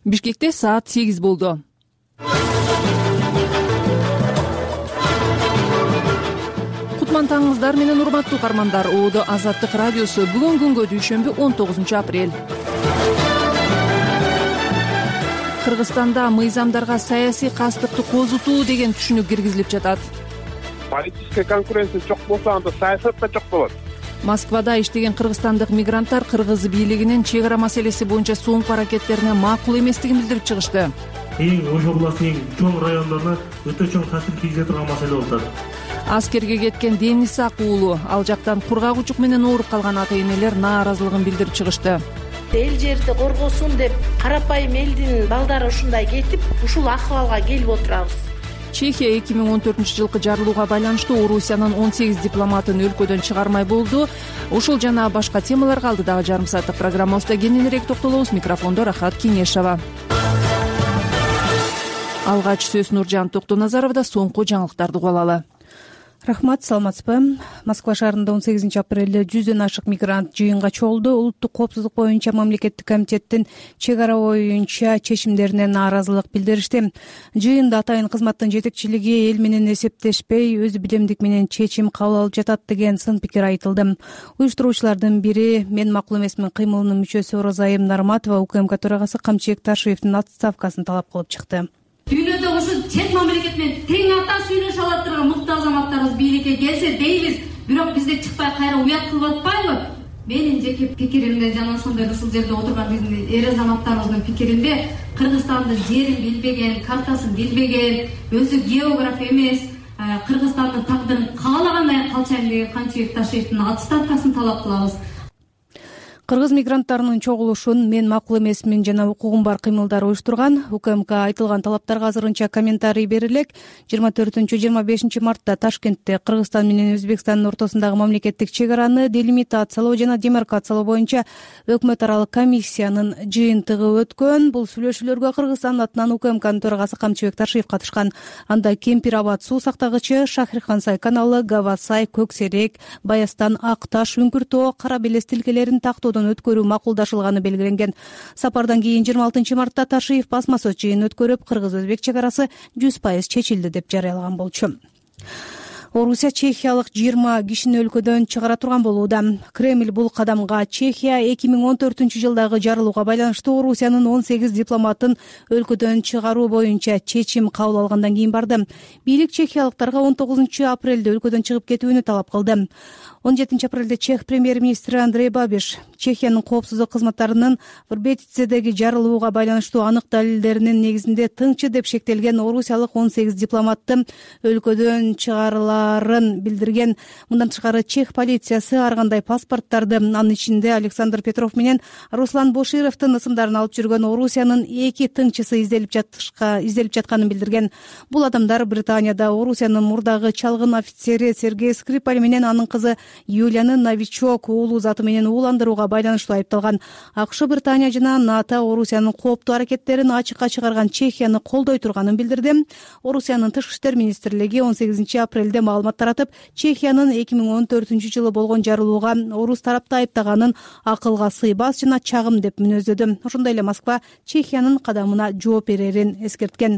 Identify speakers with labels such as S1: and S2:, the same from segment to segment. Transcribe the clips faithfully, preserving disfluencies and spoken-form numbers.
S1: Бишкекте саат сегиз болду. Кутман таңыңыздар менен урматтуу угармандар. Оодо Азаттык радиосу. Бүгүн күнгө дүйшөмбү он тогузунчу апрель. Кыргызстанда мыйзамдарга саясий кастыкты козутуу деген түшүнүк киргизилип жатат.
S2: Политическая конкуренция жок болсо анда саясат да жок болот.
S1: Москвада иштеген кыргызстандык мигранттар кыргыз бийлигинин чек ара маселеси боюнча соңку аракеттерине макул эместигин билдирип чыгышты.
S3: Эң Ош областынын чоң райондоруна өтө чоң таасир тийгизе турган маселе болуп атат.
S1: Аскерге кеткен Денис Ак уулу, ал жактан кургак учук менен ооруп калган ата-энелер нааразылыгын билдирип чыгышты.
S4: Эл жерди коргосун деп карапайым элдин балдары ушундай кетип, ушул акыбалга келип отурабыз.
S1: Чехия эки миң он төртүнчү жылкы жарылууга байланыштуу Орусиянын он сегиз дипломатын өлкөдөн чыгармай болду. Ушул жана башка темаларга алдыдагы жарым сааттык программабызда кененирээк токтолобуз. Микрофондо Рахат Кеңешова. Алгач сөз Нуржан Токтоназаровда. Соңку жаңылыктарды угуп алалы.
S5: Рахмат, саламатсызбы? Москва шаарында он сегизинчи апрелде жүздөн ашык мигрант жыйынга чогулду. Улуттук коопсуздук боюнча мамлекеттик комитеттин чек ара боюнча чечимдерине нааразылык билдиришти. Жыйында атайын кызматтын жетекчилиги эл менен эсептешпей, өз билемдик менен чечим кабыл алып жатат деген сын пикир айтылды. Уюштуруучулардын бири мен макул эмесмин кыймылынын мүчөсү Оразайым Нарматова УКМК төрагасы Камчыбек Ташиевдин отставкасын талап кылып чыкты.
S6: Дүйнөдө ушу чет мамлекет менен тең ата сүйлөшө алат турган мыкты азаматтарыбыз бийликке келсе дейбиз, бирок бизде чыкпай кайра уят кылып атпайбы? Менин жеке пикиримде жана ошондой ушул жерде отурган биздин эр азаматтарыбыздын пикиринде, Кыргызстандын жерин билбеген, картасын билбеген, өзү географ эмес, Кыргызстандын тагдырын каалагандай калчайм деген Камчыбек Ташиевдин отставкасын талап кылабыз.
S5: Кыргыз мигранттарынын чогулушун мен макул эмесмин жана укугум бар кыймылдар уюштурган. УКМК айтылган талаптарга азырынча комментарий бере элек. жыйырма төртүнчү жыйырма бешинчи мартта Ташкентте Кыргызстан менен Өзбекстандын ортосундагы мамлекеттик чек араны делимитациялоо жана демаркациялоо боюнча өкмөт аралык комиссиянын жыйынтыгы өткөн. Бул сүйлөшүүлөргө Кыргызстандын атынан УКМКнын төрагасы Камчыбек Ташиев катышкан. Анда Кемпир Абад суу сактагычы, Шахирхан Сай каналы, Гавасай, Көксерек, Баястан, Ак Таш, Үңкүр тоо, Кара Белес тилкелерин тактоодон өткөрүү макулдашылганы белгиленген. Сапардан кийин жыйырма алтынчы мартта Ташиев басма сөз жыйын өткөрүп, кыргыз-өзбек чек арасы жүз пайыз чечилди деп жарыялаган болчу. Орусия чехиялык жыйырма кишини өлкөдөн чыгара турган болууда. Кремль бул кадамга Чехия эки миң он төртүнчү жылдагы жарылууга байланыштуу Орусиянын он сегиз дипломатын өлкөдөн чыгаруу боюнча чечим кабыл алгандан кийин барды. Бийлик чехиялыктарга он тогузунчу апрелде өлкөдөн чыгып кетүүнү талап кылды. он жетинчи апрелде Чех премьер-министри Андрей Бабиш Чехиянын коопсуздук кызматтарынын Врбетицедеги жарылууга байланыштуу анык далилдеринин негизинде тыңчы деп шектелген орусиялык он сегиз дипломатты өлкөдөн чыгарыларын билдирген. Мындан тышкары Чех полициясы ар кандай паспорттарды, анын ичинде Александр Петров менен Руслан Бошировдун ысымдарын алып жүргөн Орусиянын эки тыңчысы изделип жатышка изделип жатканын билдирген. Бул адамдар Британияда Орусиянын мурдагы чалгын офицери Сергей Скрипаль менен анын кызы Юлияны Новичок уулу заты менен ууландырууга байланыштуу айыпталган. АКШ, Британия жана НАТО Орусиянын кооптуу аракеттерин ачыкка чыгарган Чехияны колдой турганын билдирди. Орусиянын тышкы иштер министрлиги он сегизинчи апрелде маалымат таратып, Чехиянын эки миң он төртүнчү жылы болгон жарылууга орус тарапты айыптаганын акылга сыйбас жана чагым деп мүнөздөдү. Ошондой эле Москва Чехиянын кадамына жооп берерин эскерткен.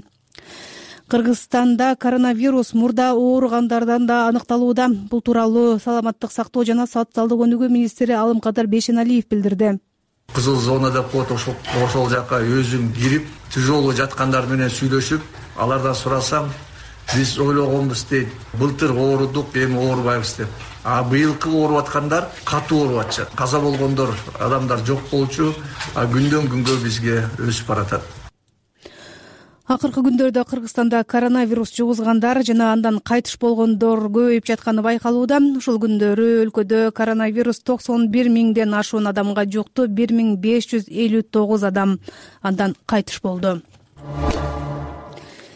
S5: Кыргызстанда коронавирус мурда ооругандардан да аныкталууда. Бул тууралуу Саламаттык сактоо жана социалдык өнүгүү министри Алымкадыр Бейшеналиев билдирди.
S7: Кызыл зона деп коет, ошол ошол жака өзүм кирип, тяжело жаткандар менен сүйлөшүп, алардан сурасам, биз ойлогонбуз дейт, былтыр оорудук, эми оорубайбыз деп. А быйылкы ооруп аткандар катуу ооруп атышат. Каза болгондор адамдар жок болчу, а күндөн күнгө бизге өсүп баратат.
S5: Акыркы күндөрдө Кыргызстанда коронавирус жугузгандар жана андан кайтыш болгондор көбөйүп жатканы байкалууда. Ушул күндөрү өлкөдө коронавирус токсон бир миңден ашуун адамга жукту, бир миң беш жүз элүү тогуз адам андан кайтыш болду.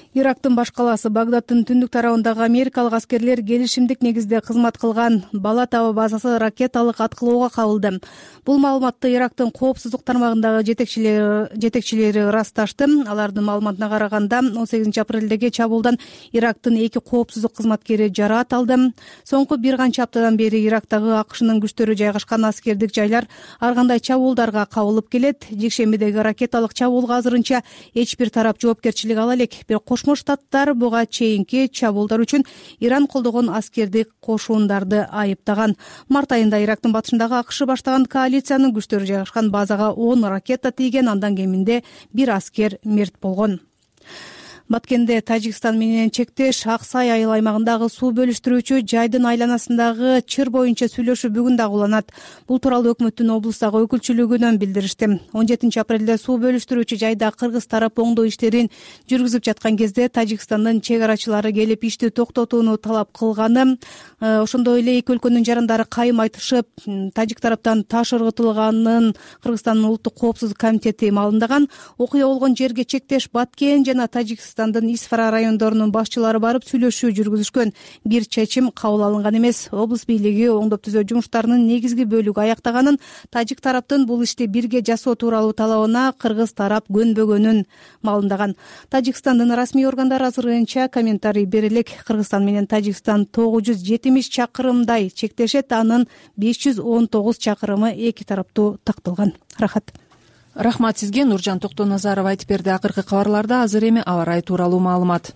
S5: Ирактын баш калаасы Багдадтын түндүк тарабындагы америкалык аскерлер келишимдик негизде кызмат кылган Балат аба базасы ракеталык аткылоого кабылды. Бул маалыматты Ирактын коопсуздук тармагындагы жетекчилери жетекчилери ырасташты. Алардын маалыматына караганда он сегизинчи апрелдеги чабуулдан Ирактын эки коопсуздук кызматкери жараат алды. Соңку бир канча аптадан бери Ирактагы АКШнын күчтөрү жайгашкан аскердик жайлар ар кандай чабуулдарга кабылып келет. Жекшембидеги ракеталык чабуулга азырынча эч бир тарап жоопкерчилик ала элек. Бирок Кошмо Штаттар буга чейинки чабуулдар үчүн Иран колдогон аскердик кошуундарды айыптаган. Март айында Ирактын батышындагы АКШ баштаган коалициянын күчтөрү жайгашкан базага он ракета тийген, андан кеминде бир аскер мерт болгон. Баткенде Тажикстан менен чектеш Аксай айыл аймагындагы суу бөлүштүрүүчү жайдын айланасындагы чыр боюнча сүйлөшүү бүгүн дагы уланат. Бул тууралуу өкмөттүн облустагы өкүлчүлүгүнөн билдиришти. он жетинчи апрелде суу бөлүштүрүүчү жайда кыргыз тарап оңдоо иштерин жүргүзүп жаткан кезде Тажикстандын чек арачылары келип ишти токтотууну талап кылганы, ошондой эле эки өлкөнүн жарандары кайым айтышып, тажик тараптан таш ыргытылганын Кыргызстандын улуттук коопсуздук комитети маалымдаган. Окуя болгон жерге чектеш Баткен жана Тажикстан Исфара райондорунун башчылары барып сүйлөшүү жүргүзүшкөн. Бир чечим кабыл алынган эмес. Облус бийлиги оңдоп түзөө жумуштарынын негизги бөлүгү аяктаганын, тажик тараптын бул ишти бирге жасоо тууралуу талабына кыргыз тарап көнбөгөнүн маалымдаган. Тажикстандын расмий органдары азырынча комментарий бере элек. Кыргызстан менен Тажикстан тогуз жүз жетимиш чакырымдай чектешет, анын беш жүз он тогуз чакырымы эки тараптуу такталган. Рахат.
S1: Рахмат сизге. Нуржан Токтоназаров айтып берди. Акыркы кабарларда азыр эми аба ырайы тууралуу маалымат.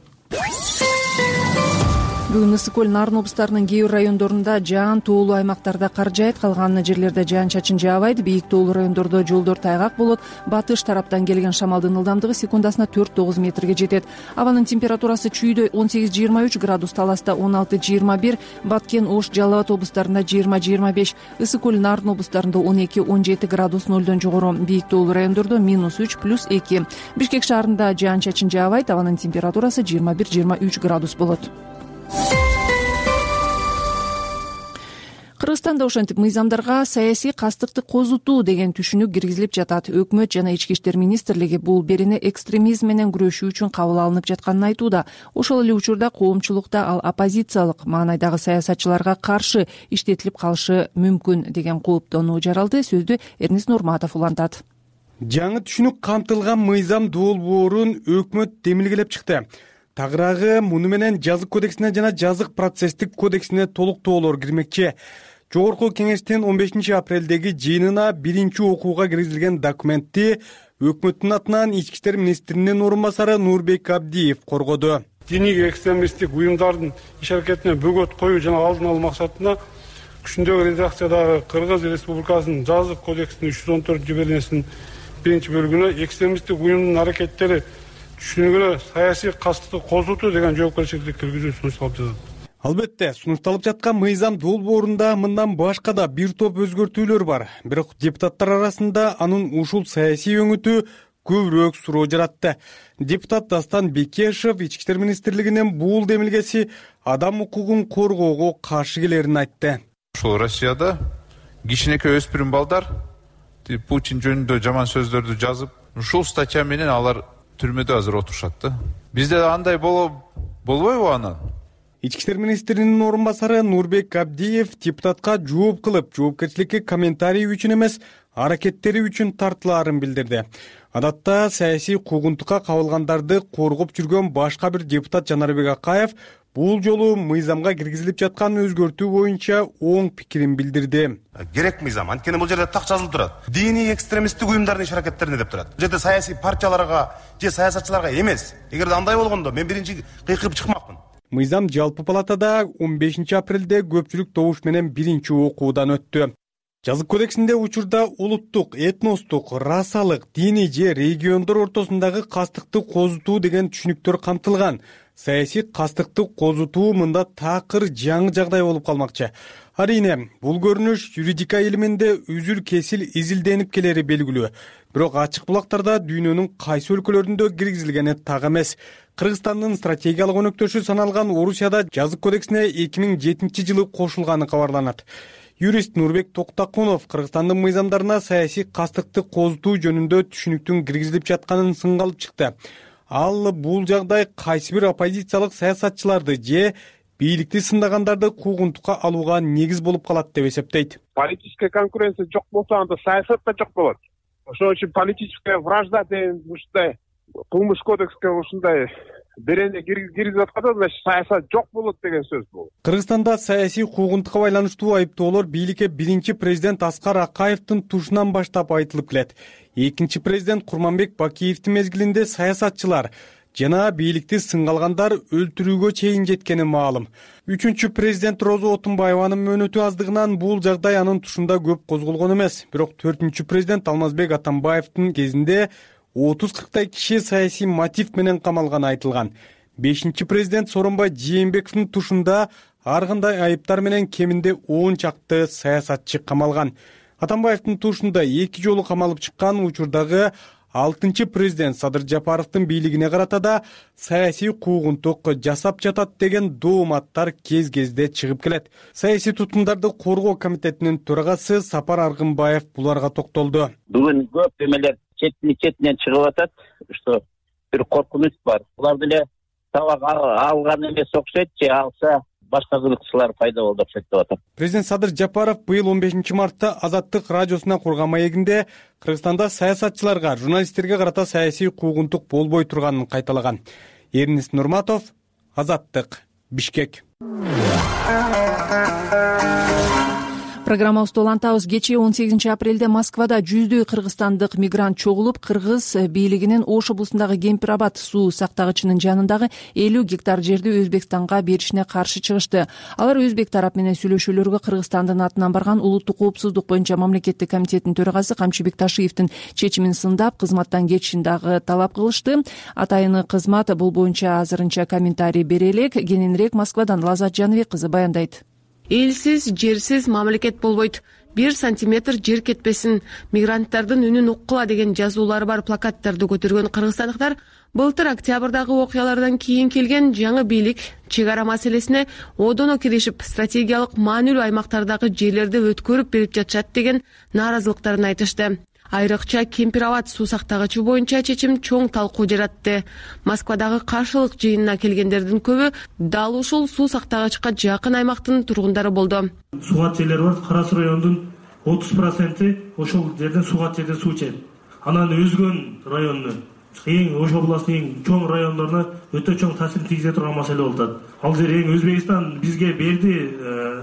S1: Бүгүн ысык көл Нарын облустарынын кээ бир райондорунда жаан тоолуу аймактарда кар жаайт, калган жерлерде жаан чачын жаабайт. Бийик тоолуу райондордо жолдор тайгак болот. Батыш тараптан келген шамалдын ылдамдыгы секундасына төрт тогуз метрге жетет. Абанын температурасы чүйдө он сегиз жыйырма үч градус, Таласта он алты жыйырма бир, Баткен, Ош, Жалал Абад облустарында жыйырма жыйырма беш, ысык көл Нарын облустарында он эки он жети градус, нөлдөн жогору. Бийик тоолуу райондордо минус үч плюс эки. Бишкек шаарында жаан чачын жаабайт. Абанын температурасы жыйырма бир жыйырма үч градус болот. Кыргызстанда ошентип мыйзамдарга саясий кастыкты козутуу деген түшүнүк киргизилип жатат. Өкмөт жана Ички иштер министрлиги бул берени экстремизм менен күрөшүү үчүн кабыл алынып жатканын айтууда. Ошол эле учурда коомчулукта ал оппозициялык маанайдагы саясатчыларга каршы иштетилип калышы мүмкүн деген кооптонуу жаралды. Сөздү Эрнис Нурматов улантат.
S8: Жаңы түшүнүк камтылган мыйзам долбоорун өкмөт демилгелеп чыкты. Тагыраагы муну менен жазык кодексине жана жазык процесстик кодексине толуктоолор кирмекчи. Жогорку кеңештин он бешинчи апрелдеги жыйынына биринчи окууга киргизилген документти өкмөттүн атынан Ички иштер министринин орун басары Нурбек Абдиев коргоду.
S2: Диний экстремисттик уюмдардын иш аракетине бөгөт коюу жана алдын алуу максатында күчүндөгү редакциядагы Кыргыз Республикасынын жазык кодексинин үч жүз он төртүнчү беренесинин биринчи бөлүгүнө экстремисттик уюмдун аракеттери түшүнүгүнө саясий кастыкты козутуу деген жоопкерчиликти киргизүү сунушталып жатат.
S8: Албетте, сунушталып жаткан мыйзам долбоорунда мындан башка да бир топ өзгөртүүлөр бар. Бирок депутаттар арасында анын ушул саясий өңүтү көбүрөөк суроо жаратты. Депутат Дастан Бекешев Ички иштер министрлигинин бул демилгеси адам укугун коргоого каршы келерин айтты.
S9: Ушул Россияда кичинекей өспүрүм балдар Путин жөнүндө жаман сөздөрдү жазып, ушул статья менен алар түрмөдө азыр отурушат да. Бизде андай болбойбу анан?
S8: Ички иштер министринин орун басары Нурбек Абдиев депутатка жооп кылып, жоопкерчиликке комментарий үчүн эмес, аракеттери үчүн тартылаарын билдирди. Адатта саясий куугунтукка кабылгандарды коргоп жүргөн башка бир депутат Жанарбек Акаев бул жолу мыйзамга киргизилип жаткан өзгөртүү боюнча оң пикирин билдирди.
S10: Керек мыйзам, анткени бул жерде так жазылып турат. Диний экстремисттик уюмдардын иш аракеттерине деп турат. Бул жерде саясий партияларга же саясатчыларга эмес. Эгерде андай болгондо мен биринчи кыйкырып чыкмакмын.
S8: Мыйзам жалпы палатада он бешинчи апрелде көпчүлүк добуш менен биринчи окуудан өттү. Жазык кодексинде учурда улуттук, этностук, расалык, диний же региондор ортосундагы кастыкты козутуу деген түшүнүктөр камтылган. Саясий кастыкты козутуу мында такыр жаңы жагдай болуп калмакчы. Арийне, бул көрүнүш юридика илиминде үзүл кесил изилденип келери белгилүү. Бирок ачык булактарда дүйнөнүн кайсы өлкөлөрүндө киргизилгени так эмес. Кыргызстандын стратегиялык өнөктөшү саналган Орусияда жазык кодексине эки миң жетинчи жылы кошулганы кабарланат. Юрист Нурбек Токтакунов Кыргызстандын мыйзамдарына саясий кастыкты козутуу жөнүндө түшүнүктүн киргизилип жатканын сынга алып чыкты. ал бул жагдай кайсы бир оппозициялык саясатчыларды же бийликти сындагандарды куугунтукка алууга негиз болуп калат деп эсептейт.
S11: Политическая конкуренция жок болсо анда саясат да жок болот. Ошон үчүн политическая вражда деген ушундай кылмыш кодекске ушундай берене киргизип атканда значит саясат жок болот деген сөз бул.
S8: Кыргызстанда саясий куугунтукка байланыштуу айыптоолор бийликке биринчи президент Аскар Акаевдин тушунан баштап айтылып келет. Экинчи президент Курманбек Бакиевдин мезгилинде саясатчылар жана бийликти сынга алгандар өлтүрүүгө чейин жеткени маалым. Үчүнчү президент Роза Отунбаеванын мөөнөтү аздыгынан бул жагдай анын тушунда көп козголгон эмес. Бирок төртүнчү президент Алмазбек Атамбаевдин кезинде отуз кырктай киши саясий мотив менен камалганы айтылган. Бешинчи президент Сооронбай Жээнбековдин тушунда ар кандай айыптар менен кеминде он чакты саясатчы камалган. Атамбаевдин тушунда эки жолу камалып чыккан учурдагы алтынчы президент Садыр Жапаровдун бийлигине карата да саясий куугунтук жасап жатат деген дооматтар кез-кезде чыгып келет. Саясий туткундарды коргоо комитетинин төрагасы Сапар Аргынбаев буларга токтолду.
S12: Бүгүн көп эмелер четинен четинен чыгып атат, что бир коркунуч бар. Булар деле табак алган эмес окшойт, же алса башка кызыкчылар пайда болду окшойт деп атат.
S8: Президент Садыр Жапаров быйыл он бешинчи мартта Азаттык радиосуна курган маегинде Кыргызстанда саясатчыларга, журналисттерге карата саясий куугунтук болбой турганын кайталаган. Эрнис Нурматов, Азаттык, Бишкек.
S1: Программабызды улантабыз. Кечээ он сегизинчи апрелде Москвада жүздөй кыргызстандык мигрант чогулуп, кыргыз бийлигинин Ош облусундагы Кемпир-Абад суу сактагычынын жанындагы элүү гектар жерди Өзбекстанга беришине каршы чыгышты. Алар өзбек тарап менен сүйлөшүүлөргө Кыргызстандын атынан барган Улуттук коопсуздук боюнча мамлекеттик комитеттин төрагасы Камчыбек Ташиевдин чечимин сындап, кызматтан кетишин дагы талап кылышты. Атайыны кызмат бул боюнча азырынча комментарий бере элек. Кененирээк Москвадан Лазат Жаныбек кызы баяндайт.
S13: Элсиз, жерсиз мамлекет болбойт. Бир сантиметр жер кетпесин, мигранттардын үнүн уккула деген жазуулары бар плакаттарды көтөргөн кыргызстандыктар былтыр октябрдагы окуялардан кийин келген жаңы бийлик чек ара маселесине одоно киришип, стратегиялык маанилүү аймактардагы жерлерди өткөрүп берип жатышат деген нааразылыктарын айтышты. Айрыкча Кемпир-Абад суу сактагычы боюнча чечим чоң талкуу жаратты. Москвадагы каршылык жыйынына келгендердин көбү дал ушул суу сактагычка жакын аймактын тургундары болду.
S3: Суугат жерлер бар. Кара Суу районунун отуз проценти ошол жерден суугат жерден суу ичет. Анан өзгөн райондун эң Ош областынын чоң райондоруна өтө чоң таасирин тийгизе турган маселе болуп атат. Ал жер эң Өзбекстан бизге берди,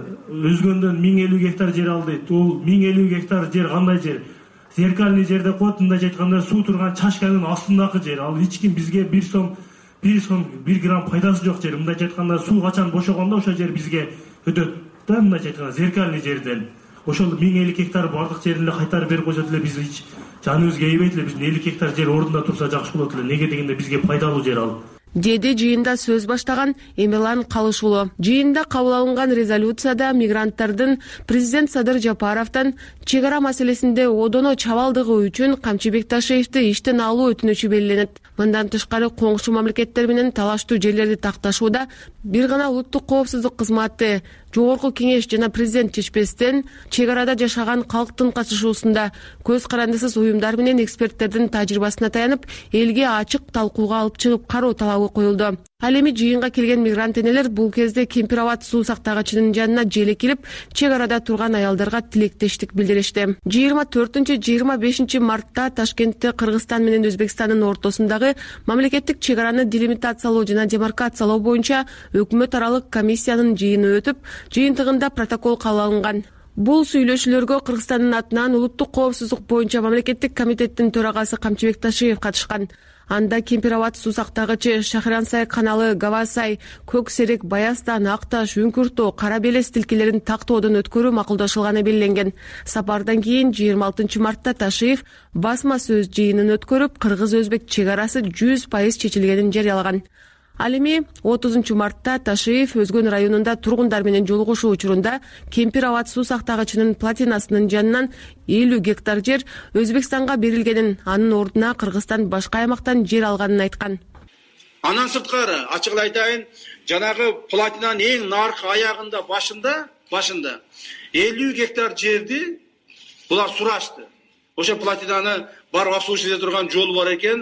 S3: өзгөндөн миң элүү гектар жер алды. Бул миң элүү гектар жер кандай жер? Зеркальный жерде коет, мындай айтканда суу турган чашканын астындагы жер. Ал эч ким бизге бир сом, бир сом, бир грамм пайдасы жок жер. Мындай айтканда суу качан бошогондо ошол жер бизге өтөт да, мындай айтканда зеркальный жерден. Ошол миң элүү гектар бардык жерин эле кайтарып берип койсо деле биз эч жаныбызга ийбейт эле. Биздин элүү гектар жер ордунда турса жакшы болот эле. Неге дегенде бизге пайдалуу жер ал.
S13: Деди жыйында сөз баштаган Эмилан Калышуулу. Жыйында кабыл алынган резолюцияда мигранттардын президент Садыр Жапаровдон чек ара маселесинде одоно чабалдыгы үчүн Камчыбек Ташиевди иштен алуу өтүнүчү белгиленет. Мындан тышкары коңшу мамлекеттер менен талаштуу жерлерди такташууда бир гана улуттук коопсуздук кызматы, жогорку кеңеш жана президент чечпестен чек арада жашаган калктын катышуусунда көз карандысыз уюмдар менен эксперттердин тажрыйбасына таянып, элге ачык талкууга алып чыгып кароо талабы коюлду. Ал эми жыйынга келген мигрант энелер бул кезде Кемпир-Абад суу сактагычынын жанына желе келип, чек арада турган аялдарга тилектештик билдиришти. жыйырма төртүнчү жыйырма бешинчи мартта Ташкентте Кыргызстан менен Өзбекстандын ортосундагы мамлекеттик чек араны делимитациялоо жана демаркациялоо боюнча өкмөт аралык комиссиянын жыйыны өтүп, жыйынтыгында протокол кабыл алынган. Бул сүйлөшүүлөргө Кыргызстандын атынан Улуттук коопсуздук боюнча мамлекеттик комитеттин төрагасы Камчыбек Ташиев катышкан. Анда Кемпир-Абад суу сактагычы Шахрансай каналы, Гавасай, Көк Серек, Баястан, Акташ, Үңкүртөө, Кара Белес тилкелерин тактоодон өткөрүү макулдашылганы белгиленген. Сапардан кийин жыйырма алтынчы мартта Ташиев басма сөз жыйынын өткөрүп, кыргыз-өзбек чек арасы жүз пайыз чечилгенин жарыялаган. Ал эми отузунчу мартта Ташиев Өзгөн районунда тургундар менен жолугушуу учурунда Кемпир-Абад суу сактагычынын платинасынын жанынан элүү гектар жер Өзбекстанга берилгенин, анын ордуна Кыргызстан башка аймактан жер алганын айткан.
S14: Анан сырткары ачыгын айтайын, жанагы платинанын эң наркы аягында башында, башында элүү гектар жерди булар сурашты. Ошо платинаны барып обслуживать эте турган жол бар экен.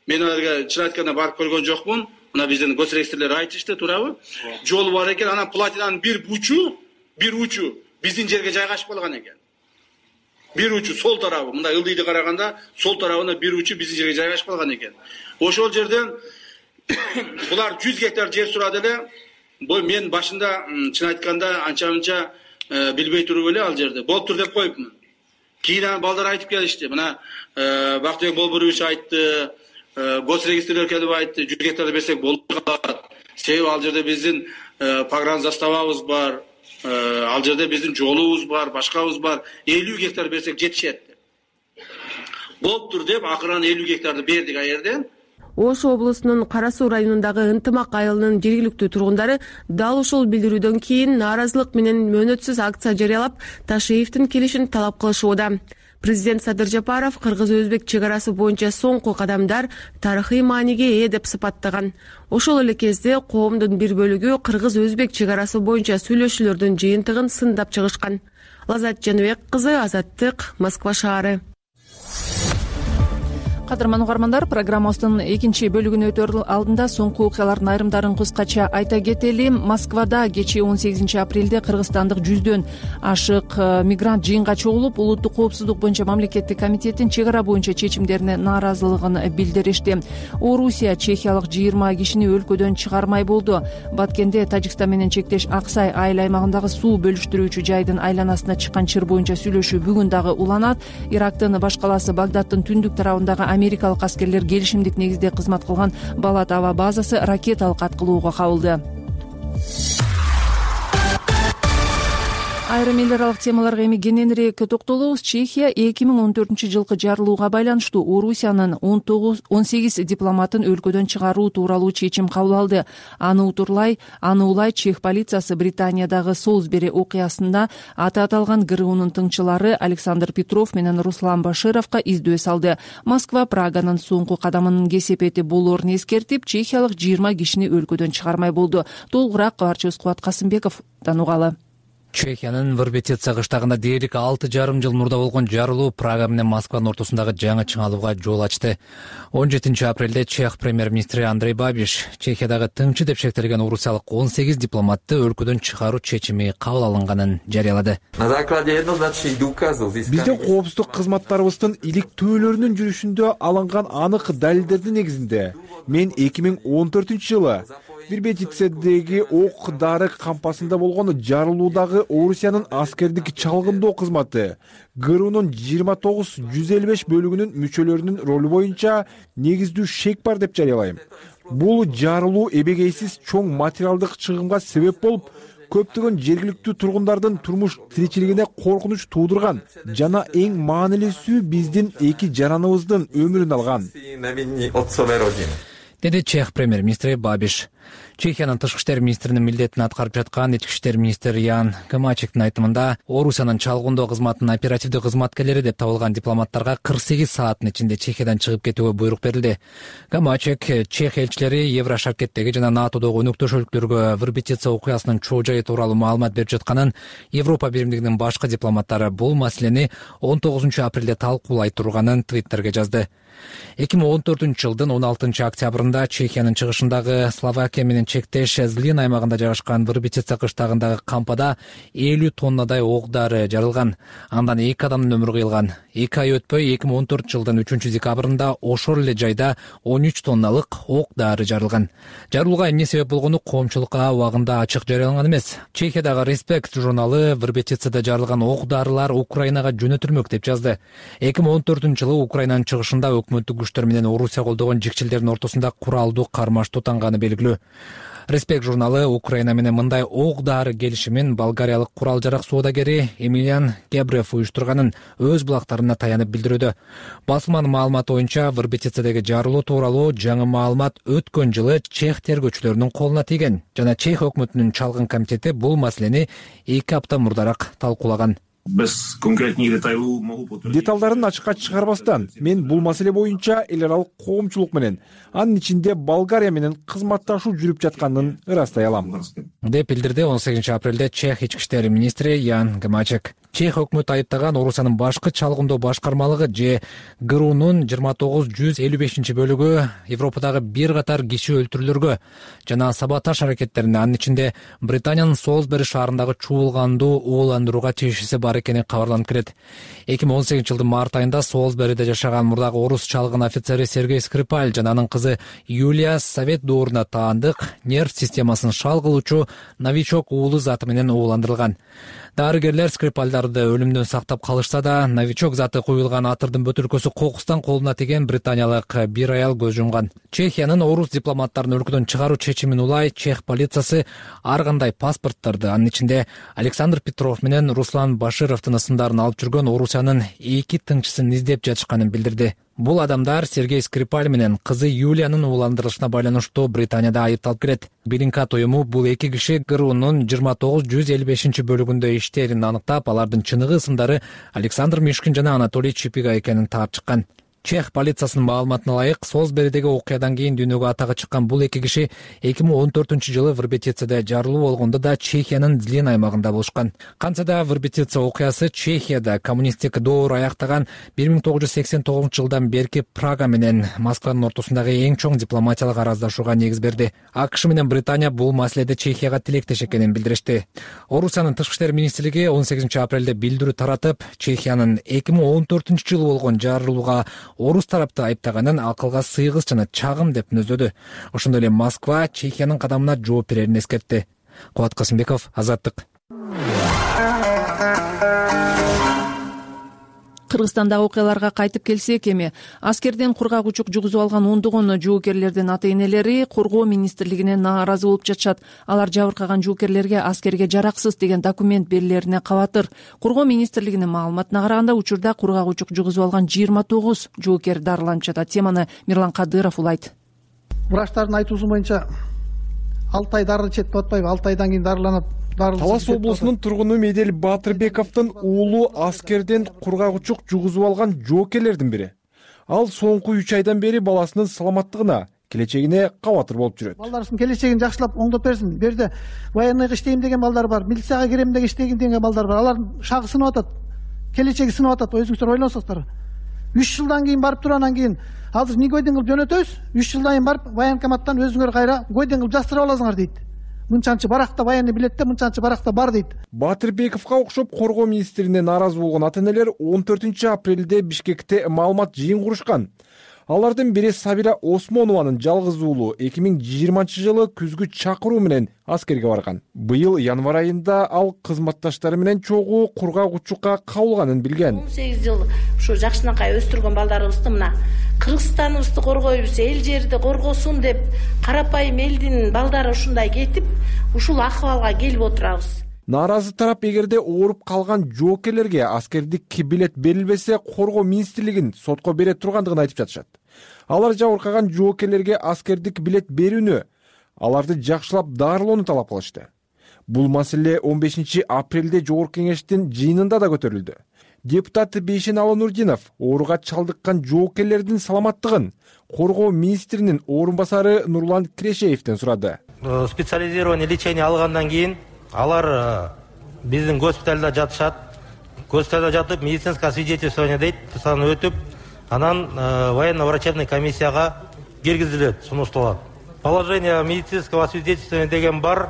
S14: мен аларга чын айтканда барып көргөн жокмун. Мына биздин госрегистрлер айтышты, туурабы? Жол бар экен, анан платинанын бир учу, бир учу биздин жерге жайгашып калган экен. Бир учу сол тарабы, мындай ылдыйды караганда сол тарабына бир учу биздин жерге жайгашып калган экен. Ошол жерден булар жүз гектар жер сурады эле. Бул мен башында чын айтканда анча-мынча билбей туруп эле ал жерде болуптур деп коюпмун. Кийин балдар айтып келишти. Мына Бактыбек Болбурович айтты, госрегистрлер келип айтты, жүз гектарды берсек болуп калат. Себеби ал жерде биздин погран заставабыз бар, ал жерде биздин жолубуз бар, башкабыз бар. элүү гектар берсек жетишет деп. Болуптур деп акырын элүү гектарды бердик а жерден.
S13: Ош облусунун Кара Суу районундагы Ынтымак айылынын жергиликтүү тургундары дал ушул билдирүүдөн кийин нааразылык менен мөөнөтсүз акция жарыялап, Ташиевдин келишин талап кылышууда. Президент Садыр Жапаров кыргыз-өзбек чек арасы боюнча соңку кадамдар тарыхый мааниге ээ деп сыпаттаган. Ошол эле кезде коомдун бир бөлүгү кыргыз-өзбек чек арасы боюнча сүйлөшүүлөрдүн жыйынтыгын сындап чыгышкан. Лазат Жаныбек кызы, Азаттык, Москва шаары.
S1: Кадырман угармандар, программабыздын экинчи бөлүгүнө өтөр алдында соңку окуялардын айрымдарын кыскача айта кетели. Москвада кечээ он сегизинчи апрелде кыргызстандык жүздөн ашык мигрант жыйынга чогулуп, улуттук коопсуздук боюнча мамлекеттик комитеттин чек ара боюнча чечимдерине нааразылыгын билдиришти. Орусия чехиялык жыйырма кишини өлкөдөн чыгармай болду. Баткенде Тажикстан менен чектеш Аксай айыл аймагындагы суу бөлүштүрүүчү жайдын айланасына чыккан чыр боюнча сүйлөшүү бүгүн дагы уланат. Ирактын баш калаасы Багдадтын түндүк тарабындагы америкалык аскерлер келишимдик негизде кызмат кылган Балат аба базасы ракеталык аткылууга кабылды. Айрым эл аралык темаларга эми кененирээк токтолобуз. Чехия эки миң он төртүнчү жылкы жарылууга байланыштуу Орусиянын он тогуз он сегиз дипломатын өлкөдөн чыгаруу тууралуу чечим кабыл алды. Аны утурлай, аны улай чех полициясы Британиядагы Солсбери окуясында аты аталган кыруунун тыңчылары Александр Петров менен Руслан Башировго издөө салды. Москва Праганын соңку кадамынын кесепети болоорун эскертип, чехиялык жыйырма кишини өлкөдөн чыгармай болду. Толугураак кабарчыбыз Кубат Касымбековдон угалы.
S15: Чехиянын Вырбетица кыштагында дээрлик алты жарым жыл мурда болгон жарылуу Прага менен Москванын ортосундагы жаңы чыңалууга жол ачты. он жетинчи апрелде чех премьер-министри Андрей Бабиш Чехиядагы тыңчы деп шектелген орусиялык он сегиз дипломатты өлкөдөн чыгаруу чечими кабыл алынганын жарыялады.
S16: Биздин коопсуздук кызматтарыбыздын иликтөөлөрүнүн жүрүшүндө алынган анык далилдердин негизинде мен эки миң он төртүнчү жылы Вырбетицедеги ок дары кампасында болгон жарылуудагы Орусиянын аскердик чалгындоо кызматы ГРУнун жыйырма тогуз жүз элүү беш бөлүгүнүн мүчөлөрүнүн ролу боюнча негиздүү шек бар деп жарыялайм. Бул жарылуу эбегейсиз чоң материалдык чыгымга себеп болуп, көптөгөн жергиликтүү тургундардын турмуш тиричилигине коркунуч туудурган жана эң маанилүүсү биздин эки жараныбыздын өмүрүн алган,
S15: деди чех премьер-министри Бабиш. Чехиянын тышкы иштер министринин милдетин аткарып жаткан ички иштер министри Ян Гамачектин айтымында, Орусиянын чалгындоо кызматынын оперативдик кызматкерлери деп табылган дипломаттарга кырк сегиз сааттын ичинде Чехиядан чыгып кетүүгө буйрук берилди. Гамачек чех элчилери Еврошаркеттеги жана НАТОдогу өнөктөшөлүктөргө Вырбетица окуясынын чоо жайы тууралуу маалымат берип жатканын, Европа биримдигинин башка дипломаттары бул маселени он тогузунчу апрелде талкуулай турганын Твиттерге жазды. эки миң он төртүнчү жылдын он алтынчы октябрында Чехиянын чыгышындагы Словакия менен чектеш Злин аймагында жайгашкан Вырбетица кыштагындагы кампада элүү тоннадай ок дары жарылган. Андан эки адамдын өмүрү кыйылган. эки ай өтпөй эки миң он төртүнчү жылдын үчүнчү декабрында ошол эле жайда он үч тонналык ок дары жарылган. Жарылууга эмне себеп болгону коомчулукка убагында ачык жарыяланган эмес. Чехиядагы Респект журналы Вырбетицада жарылган ок дарылар Украинага жөнөтүлмөк деп жазды. эки миң он төртүнчү жылы Украинанын чыгышында өкмөттүк күчтөр менен Орусия колдогон жикчилдердин ортосунда куралдуу кармаш тутанганы белгилүү. Респект журналы Украина менен мындай ок дары келишимин болгариялык курал жарак соодагери Эмилиан Гебрев уюштурганын өз булактарына таянып билдирүүдө. Басылманын маалыматы боюнча Вырбетицадагы жарылуу тууралуу жаңы маалымат өткөн жылы чех тергөөчүлөрүнүн колуна тийген жана чех өкмөтүнүн чалгын комитети бул маселени эки апта мурдараак талкуулаган.
S17: без конкретных деталей могу подтвердить.
S16: Деталдарын ачыкка чыгарбастан мен бул маселе боюнча эл аралык коомчулук менен, анын ичинде Болгария менен кызматташуу жүрүп жатканын ырастай алам,
S15: деп билдирди он сегизинчи апрелде Чех ички иштер министри Ян Гмачек. Чех өкмөтү айыптаган Орусиянын башкы чалгындоо башкармалыгы же ГРУнун жыйырма тогуз жүз элүү бешинчи бөлүгү Европадагы бир катар киши өлтүрүлөргө жана саботаж аракеттерине, анын ичинде Британиянын Солсбери шаарындагы чуулганду ууландырууга тиешеси бар экени кабарланып келет. эки миң он сегизинчи жылдын март айында Солсбериде жашаган мурдагы орус чалгын офицери Сергей Скрипаль жана анын кызы Юлия совет дооруна таандык нерв системасын шал кылуучу новичок уулу заты менен ууландырылган. Дарыгерлер Скрипальдарды өлүмдөн сактап калышса да, новичок заты куюлган атырдын бөтөлкөсү кокустан колуна тиген британиялык бир аял көз жумган. Чехиянын орус дипломаттарын өлкөдөн чыгаруу чечимин улай Чех полициясы ар кандай паспорттарды, анын ичинде Александр Петров менен Руслан Башировдун ысымдарын алып жүргөн Орусиянын эки тыңчысын издеп жатышканын билдирди. Бул адамдар Сергей Скрипаль менен кызы Юлиянын ууландырылышына байланыштуу Британияда айыпталып келет. Белинкат уюму бул эки киши ГРУнун жыйырма тогуз жүз элүү бешинчи бөлүгүндө иштерин аныктап, алардын чыныгы ысымдары Александр Мишкин жана Анатолий Чипига экенин таап чыккан. Чех полициясынын маалыматына ылайык, Солсберидеги окуядан кийин дүйнөгө атага чыккан бул эки киши эки миң он төртүнчү жылы Врбетицеде жарылуу болгондо да Чехиянын Злин аймагында болушкан. Кантсе да Врбетице окуясы Чехияда коммунисттик доор аяктаган бир миң тогуз жүз сексен тогузунчу жылдан берки Прага менен Москванын ортосундагы эң чоң дипломатиялык араздашууга негиз берди. АКШ менен Британия бул маселеде Чехияга тилектеш экенин билдиришти. Орусиянын тышкы иштер министрлиги он сегизинчи апрелде билдирүү таратып, Чехиянын эки миң он төртүнчү жылы болгон жарылууга орус тарапты айыптаганын акылга сыйгыс жана чагым деп мүнөздөдү. Ошондой эле Москва Чехиянын кадамына жооп берерин эскертти. Кубат Касымбеков, Азаттык.
S1: Кыргызстандагы окуяларга кайтып келсек, эми аскерден кургак учук жугузуп алган ондогон жоокерлердин ата-энелери коргоо министрлигине нааразы болуп жатышат. Алар жабыркаган жоокерлерге аскерге жараксыз деген документ берилерине кабатыр. Коргоо министрлигинин маалыматына караганда, учурда кургак учук жугузуп алган жыйырма тогуз жоокер дарыланып жатат. Теманы Мирлан Кадыров улайт.
S18: Врачтардын айтуусу боюнча алты ай дарылы четип атпайбы, алты айдан кийин дарыланат.
S16: Талас облусунун тургуну Медел Батырбековдун уулу аскерден кургак учук жугузуп алган жоокерлердин бири. Ал соңку үч айдан бери баласынын саламаттыгына, келечегине кабатыр болуп жүрөт.
S18: Балдарыбыздын келечегин жакшылап оңдоп берсин. Бу жерде военныйга иштейм деген балдар бар, милицияга кирем деген иштейм деген балдар бар. Алардын шагы сынып атат, келечеги сынып атат. Өзүңүздөр ойлонсоңуздар. үч жылдан кийин барып турандан кийин азыр не койдон кылып жөнөтөбүз, үч жылдан кийин барып военкоматтан өзүңөр кайра койдон кылып жастырып аласыңар дейт. Мынчанчы баракта военный билет да, мынчанчы баракта бар дейт.
S16: Батырбековго окшоп коргоо министрине нааразы болгон ата-энелер он төртүнчү апрелде Бишкекте маалымат жыйын курушкан. Алардын бири Сабира Осмонованын жалгыз уулу эки миң жыйырманчы жылы күзгү чакыруу менен аскерге барган. Быйыл январь айында ал кызматташтары менен чогуу кургак учукка кабылганын билген.
S4: он сегиз жыл ушу жакшынакай өстүргөн балдарыбызды мына Кыргызстаныбызды коргойбуз, эл жерди коргосун деп карапайым элдин балдары ушундай кетип, ушул акыбалга келип отурабыз.
S16: Нааразы тарап эгерде ооруп калган жоокерлерге аскердик билет берилбесе, коргоо министрлигин сотко бере тургандыгын айтып жатышат. Алар жабыркаган жоокерлерге аскердик билет берүүнү, аларды жакшылап дарылоону талап кылышты. Бул маселе он бешинчи апрелде Жогорку кеңештин жыйынында да көтөрүлдү. Депутат Бейшеналы Нурдинов ооруга чалдыккан жоокерлердин саламаттыгын коргоо министринин орун басары Нурлан Крешеевден сурады.
S19: Специализированный лечение алгандан кийин алар биздин госпиталда жатышат. Госпиталда жатып медицинское свидетельствование дейт, аны өтүп, анан военно-врачебный комиссияга киргизилет, сунушталат. Положение медицинского свидетельствования деген бар,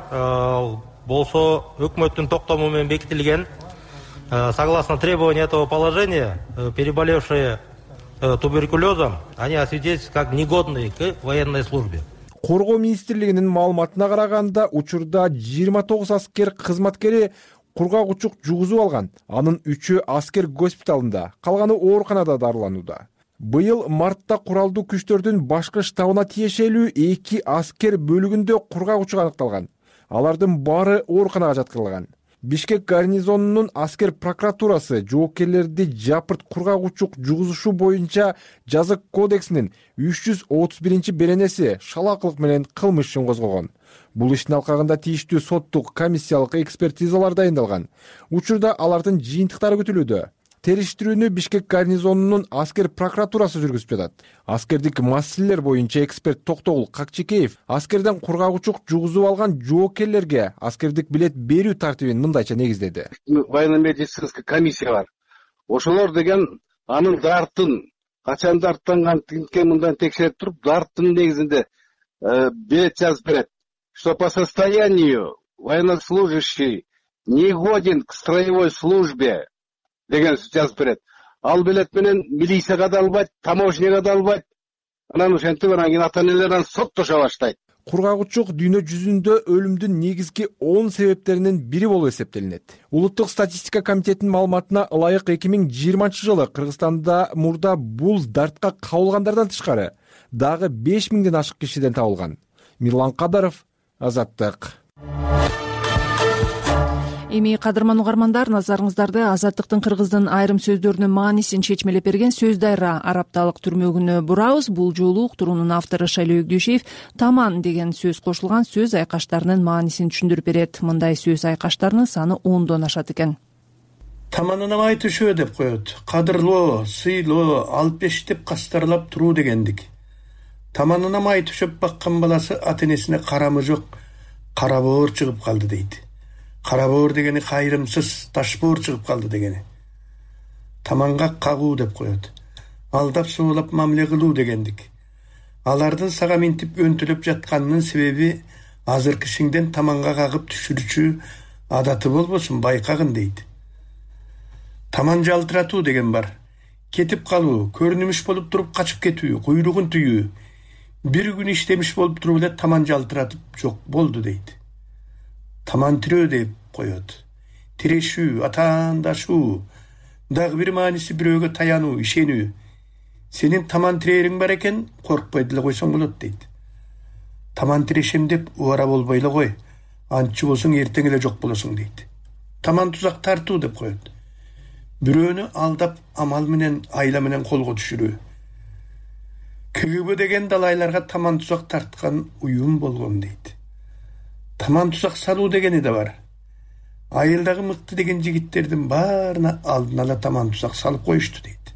S19: болсо өкмөттүн токтому менен бекитилген. Согласно требованию этого положения, переболевшие туберкулезом, они освидетельствуются как негодные к военной службе.
S16: Коргоо министрлигинин маалыматына караганда, учурда жыйырма тогуз аскер кызматкери кургак учук жугузуп алган. Анын үчөө аскер госпиталында, калганы ооруканада дарыланууда. Быйыл мартта куралдуу күчтөрдүн башкы штабына тиешелүү эки аскер бөлүгүндө кургак учук аныкталган. Алардын баары ооруканага жаткырылган. Бишкек гарнизонунун аскер прокуратурасы жоопкерлерди жапырт кургагучук жугузушу боюнча жазык кодексинин үч жүз отуз биринчи беренеси шалаакылык менен кылмыш ишин козгогон. Бул иштин алкагында тийиштүү соттук комиссиялык экспертизалар дайындалган. Учурда алардын жыйынтыктары күтүлүүдө. Териштирүүнү Бишкек гарнизонунун аскер прокуратурасы жүргүзүп жатат. Аскердик маселелер боюнча эксперт Токтогул Какчекеев аскерден кургагучук жугузуп алган жоопкерлерге аскердик билет берүү тартибин мындайча негиздеди.
S20: Военно-медицинская комиссия бар. Ошолор деген анын дартын качан дарттанган тинтке мындан текшерип туруп, дарттын негизинде билет жазып берет. Что по состоянию военнослужащий не годен к строевой службе деген жазып берет. Ал билет менен милицияга да албайт, таможняга да албайт. Анан ошентип анан кийин ата-энелерден соттоша баштайт.
S16: Кургагучук дүйнө жүзүндө өлүмдүн негизги он себептеринин бири болуп эсептелинет. Улуттук статистика комитетинин маалыматына ылайык эки миң жыйырманчы жылы Кыргызстанда мурда бул дартка кабылгандардан тышкары дагы беш миңден ашык кишиден табылган. Мирлан Кадаров, Азаттык.
S1: Эми кадырман угармандар, назарыңыздарды Азаттыктын кыргыздын айрым сөздөрүнүн маанисин чечмелеп берген сөз дайра арапталык түрмөгүнө бурабыз. Бул жолу уктуруунун автору Шайлоо Өгдөшев таман деген сөз кошулган сөз айкаштарынын маанисин түшүндүрүп берет. Мындай сөз айкаштарынын саны ондон ашат экен.
S21: Таманына май түшөө деп коет. Кадырлоо, сыйлоо, алпеш деп кастарлап туруу дегендик. Таманына май түшөп баккан баласы ата-энесине карамы жок, карабоор чыгып калды дейт. Карабоор дегени кайрымсыз, ташбоор чыгып калды дегени. Таманга кагуу деп коет. Алдап соолап мамиле кылуу дегендик. Алардын сага минтип өнтүлөп жатканынын себеби азыркы ишиңден таманга кагып түшүрүүчү адаты болбосун, байкагын дейт. Таман жалтыратуу деген бар. Кетип калуу, көрүнүмүш болуп туруп качып кетүү, куйругун түйүү. Бир күн иштемиш болуп туруп эле таман жалтыратып жок болду дейт. Таман тирөө деп коет. Тирешүү, атаандашуу, дагы бир мааниси бирөөгө таянуу, ишенүү. Сенин таман тирээриң бар экен, коркпой деле койсоң болот дейт. Таман тирешем деп убара болбой эле кой. Антчы болсоң эртең эле жок болосуң дейт. Таман тузак тартуу деп коет. Бирөөнү алдап амал менен, айла менен колго түшүрүү. КГБ деген далайларга таман тузак тарткан уюм болгон дейт. Таман тузак салуу дегени да бар. Айылдагы мыкты деген жигиттердин баарына алдын ала таман тузак салып коюшту дейт.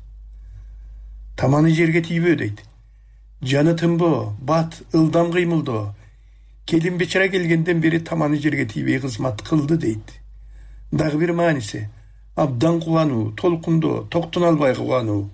S21: Таманы жерге тийбөө дейт. Жаны тынбоо, бат, ылдам кыймылдоо. Келин бечара келгенден бери таманы жерге тийбей кызмат кылды дейт. Дагы бир мааниси абдан кубануу, толкундоо, токтон албай кубануу.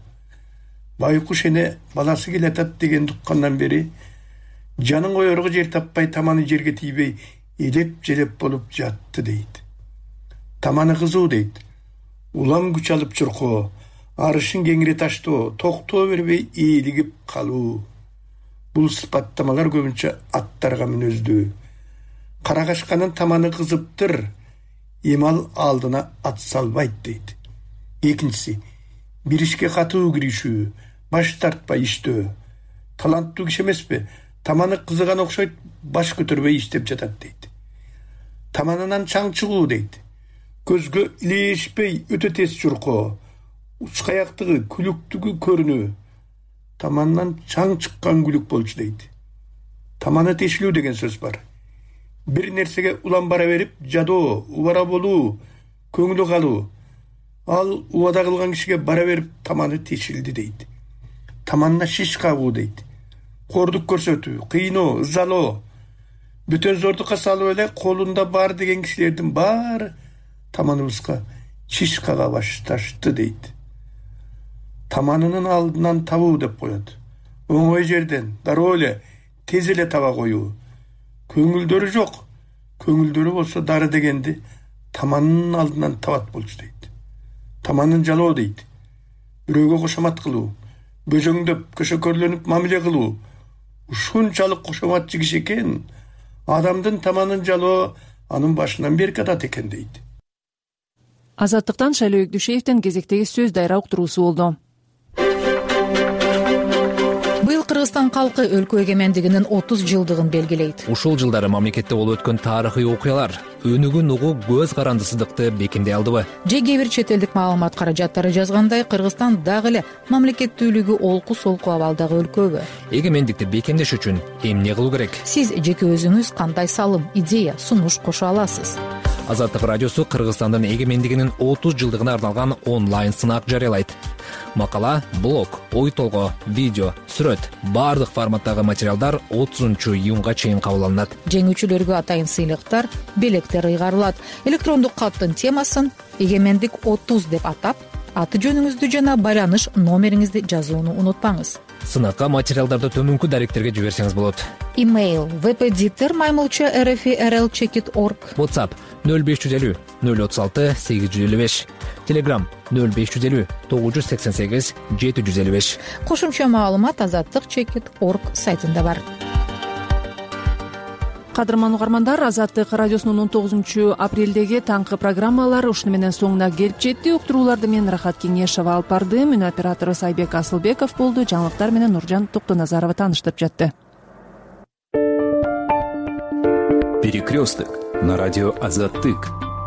S21: Байкуш эне баласы келатат деген туккандан бери жанын коерго жер таппай таманы жерге тийбей элеп желеп болуп жатты дейт. Таманы кызуу дейт. Улам күч алып чуркоо, арышын кеңири таштоо, токтоо бербей ийилигип калуу. Бул сыпаттамалар көбүнчө аттарга мүнөздүү. Карагашканын таманы кызыптыр, эмал алдына ат салбайт дейт. Экинчиси, бир ишке катуу киришүү, баш тартпай иштөө. Таланттуу киши эмеспи? Таманы кызыган окшойт, баш көтөрбөй иштеп жатат дейт. Таманынан чаң чыгуу дейт. Көзгө илешпей өтө тез чуркоо, учкаяктыгы, күлүктүгү көрүнүү. Таманынан чаң чыккан күлүк болчу дейт. Таманы тешилүү деген сөз бар. Бир нерсеге улам бара берип, жадоо, убара болуу, көңүлү калуу. Ал убада кылган кишиге бара берип таманы тешилди дейт. Таманына шиш кагуу дейт. Кордук көрсөтүү, кыйноо, ызалоо. Бүтөн зордукка салып эле колунда бар деген кишилердин баары таманыбызга шиш кага башташты дейт. Таманынын алдынан табуу деп коет. Оңой жерден, дароо эле, тез эле таба коюу. Көңүлдөрү жок. Көңүлдөрү болсо дары дегенди таманынын алдынан табат болчу дейт. Таманын жалоо дейт. Бирөөгө кошомат кылуу, бөжөңдөп, көшөкөрлөнүп мамиле кылуу. Ушунчалык кошоматчы киши экен, адамдын таманын жалоо анын башынан берки атат экен дейт.
S1: Азаттыктан Шайлоо Өгдөшевдин кезектеги сөз дайра уктуруусу болду.
S6: быйыл Кыргызстан калкы өлкө эгемендигинин отуз жылдыгын белгилейт.
S15: Ушул жылдары мамлекетте болуп өткөн тарыхый окуялар өнүгүн угуу көз карандысыздыкты бекемдей алдыбы?
S6: Же кээ бир чет элдик маалымат каражаттары жазгандай, Кыргызстан дагы эле мамлекеттүүлүгү олку солку абалдагы өлкөбү?
S15: Эгемендикти бекемдеш үчүн эмне кылуу керек?
S6: Сиз жеке өзүңүз кандай салым, идея, сунуш кошо аласыз?
S15: Азаттык радиосу Кыргызстандын эгемендигинин отуз жылдыгына арналган онлайн сынак жарыялайт. Макала, блог, ой толгоо, видео, сүрөт, бардык форматтагы материалдар отузунчу июнга чейин кабыл алынат.
S6: Жеңүүчүлөргө атайын сыйлыктар, белектер ыйгарылат. Электрондук каттын темасын эгемендик отуз деп атап, аты жөнүңүздү жана байланыш номериңизди жазууну унутпаңыз.
S15: Сынакка материалдарды төмөнкү даректерге жиберсеңиз болот.
S6: Имейл веб-эдитор маймылча эр эф и эр эл чекит точка орг.
S15: WhatsApp нөл беш жүз элүү нөл отуз алты сегиз жүз элүү беш. Telegram нөл беш жүз элүү тогуз жүз сексен сегиз жети жүз элүү беш.
S6: Кошумча маалымат азаттык чекит точка орг сайтында бар.
S1: Кадырман угармандар, Азаттык радиосунун он тогузунчу апрелдеги таңкы программалары ушуну менен соңуна келип жетти. Уктурууларды мен Рахат Кеңешова алып бардым. Үн оператору Сайбек Асылбеков болду. Жаңылыктар менен Нуржан Токтоназарова тааныштырып жатты.
S22: Перекресток на радио Азаттык.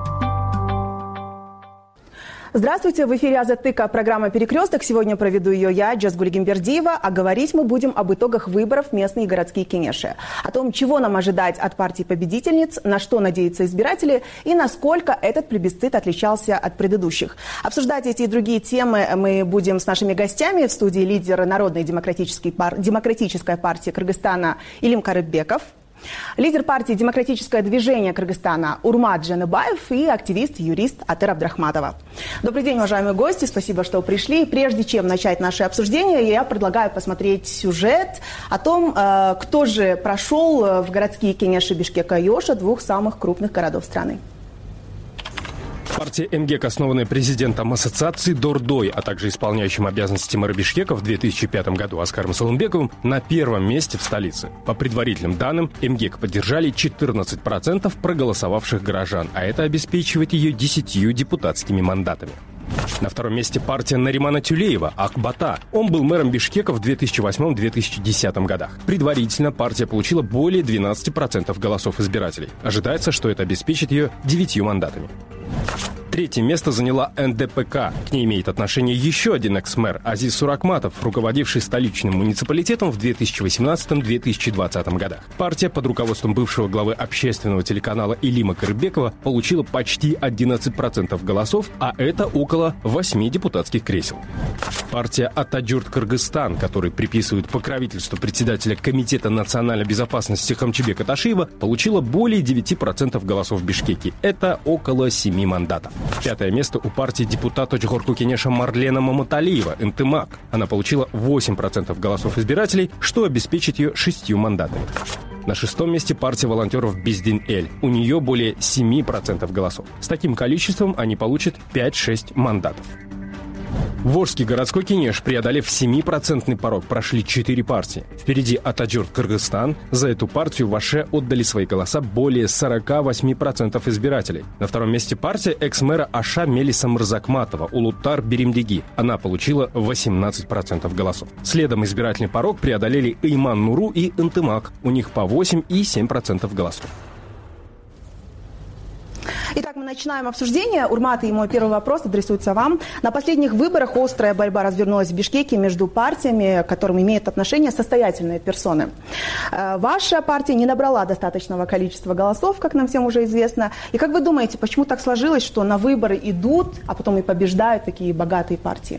S23: Здравствуйте, в эфире Азаттыка, программа «Перекресток». Сегодня проведу ее я, Джазгуль Гимбердиева, а говорить мы будем об итогах выборов в местные и городские кеңеши, о том, чего нам ожидать от партий победительниц, на что надеются избиратели и насколько этот плебисцит отличался от предыдущих. Обсуждать эти и другие темы мы будем с нашими гостями. В студии лидер Народной демократической, пар... демократической партии Кыргызстана Илим Карыбеков, лидер партии «Демократическое движение Кыргызстана» Урмат Жаныбаев и активист, юрист Атыр Абдрахматова. Добрый день, уважаемые гости, спасибо, что пришли. Прежде чем начать наше обсуждение, я предлагаю посмотреть сюжет о том, кто же прошел в городские кеңеши Бишкека и Оша, двух самых крупных городов страны.
S24: Партия МГЭК, основанная президентом ассоциации Дордой, а также исполняющим обязанности мэра Бишкека в две тысячи пятом году Аскаром Салымбековым, на первом месте в столице. По предварительным данным, МГЭК поддержали четырнадцать процентов проголосовавших горожан, а это обеспечивает ее десятью депутатскими мандатами. На втором месте партия Наримана Тюлеева, Акбата. Он был мэром Бишкека в две тысячи восьмом — две тысячи десятом годах. Предварительно партия получила более двенадцати процентов голосов избирателей. Ожидается, что это обеспечит ее девятью мандатами. Третье место заняла эн дэ пэ ка. К ней имеет отношение еще один экс-мэр Азиз Суракматов, руководивший столичным муниципалитетом в две тысячи восемнадцатом — две тысячи двадцатом годах. Партия под руководством бывшего главы общественного телеканала Илима Карыбекова получила почти одиннадцать процентов голосов, а это около восьми депутатских кресел. Партия Атаджурт Кыргызстан, которой приписывают покровительство председателя Комитета национальной безопасности Хамчебека Ташиева, получила более девяти процентов голосов в Бишкеке. Это около семи мандатов. Пятое место у партии депутата Чхорку Кенеша Марлена Маматалиева, Энтымак. Она получила восемь процентов голосов избирателей, что обеспечит ее шестью мандатами. На шестом месте партия волонтеров Бездин-Эль. У нее более семи процентов голосов. С таким количеством они получат пять-шесть мандатов. Волжский городской кеңеш, преодолев семипроцентный порог, прошли четыре партии. Впереди Атаджурт Кыргызстан. За эту партию в Аше отдали свои голоса более сорока восьми процентов избирателей. На втором месте партия экс-мэра Аша Мелиса Мырзакматова, Улуттар Беримдеги. Она получила восемнадцать процентов голосов. Следом избирательный порог преодолели Иман Нуру и Энтымак. У них по восемь и семь процентов голосов.
S23: Итак, мы начинаем обсуждение. Урмат, и мой первый вопрос адресуется вам. На последних выборах острая борьба развернулась в Бишкеке между партиями, к которым имеют отношение состоятельные персоны. Ваша партия не набрала достаточного количества голосов, как нам всем уже известно. И как вы думаете, почему так сложилось, что на выборы идут, а потом и побеждают такие богатые партии?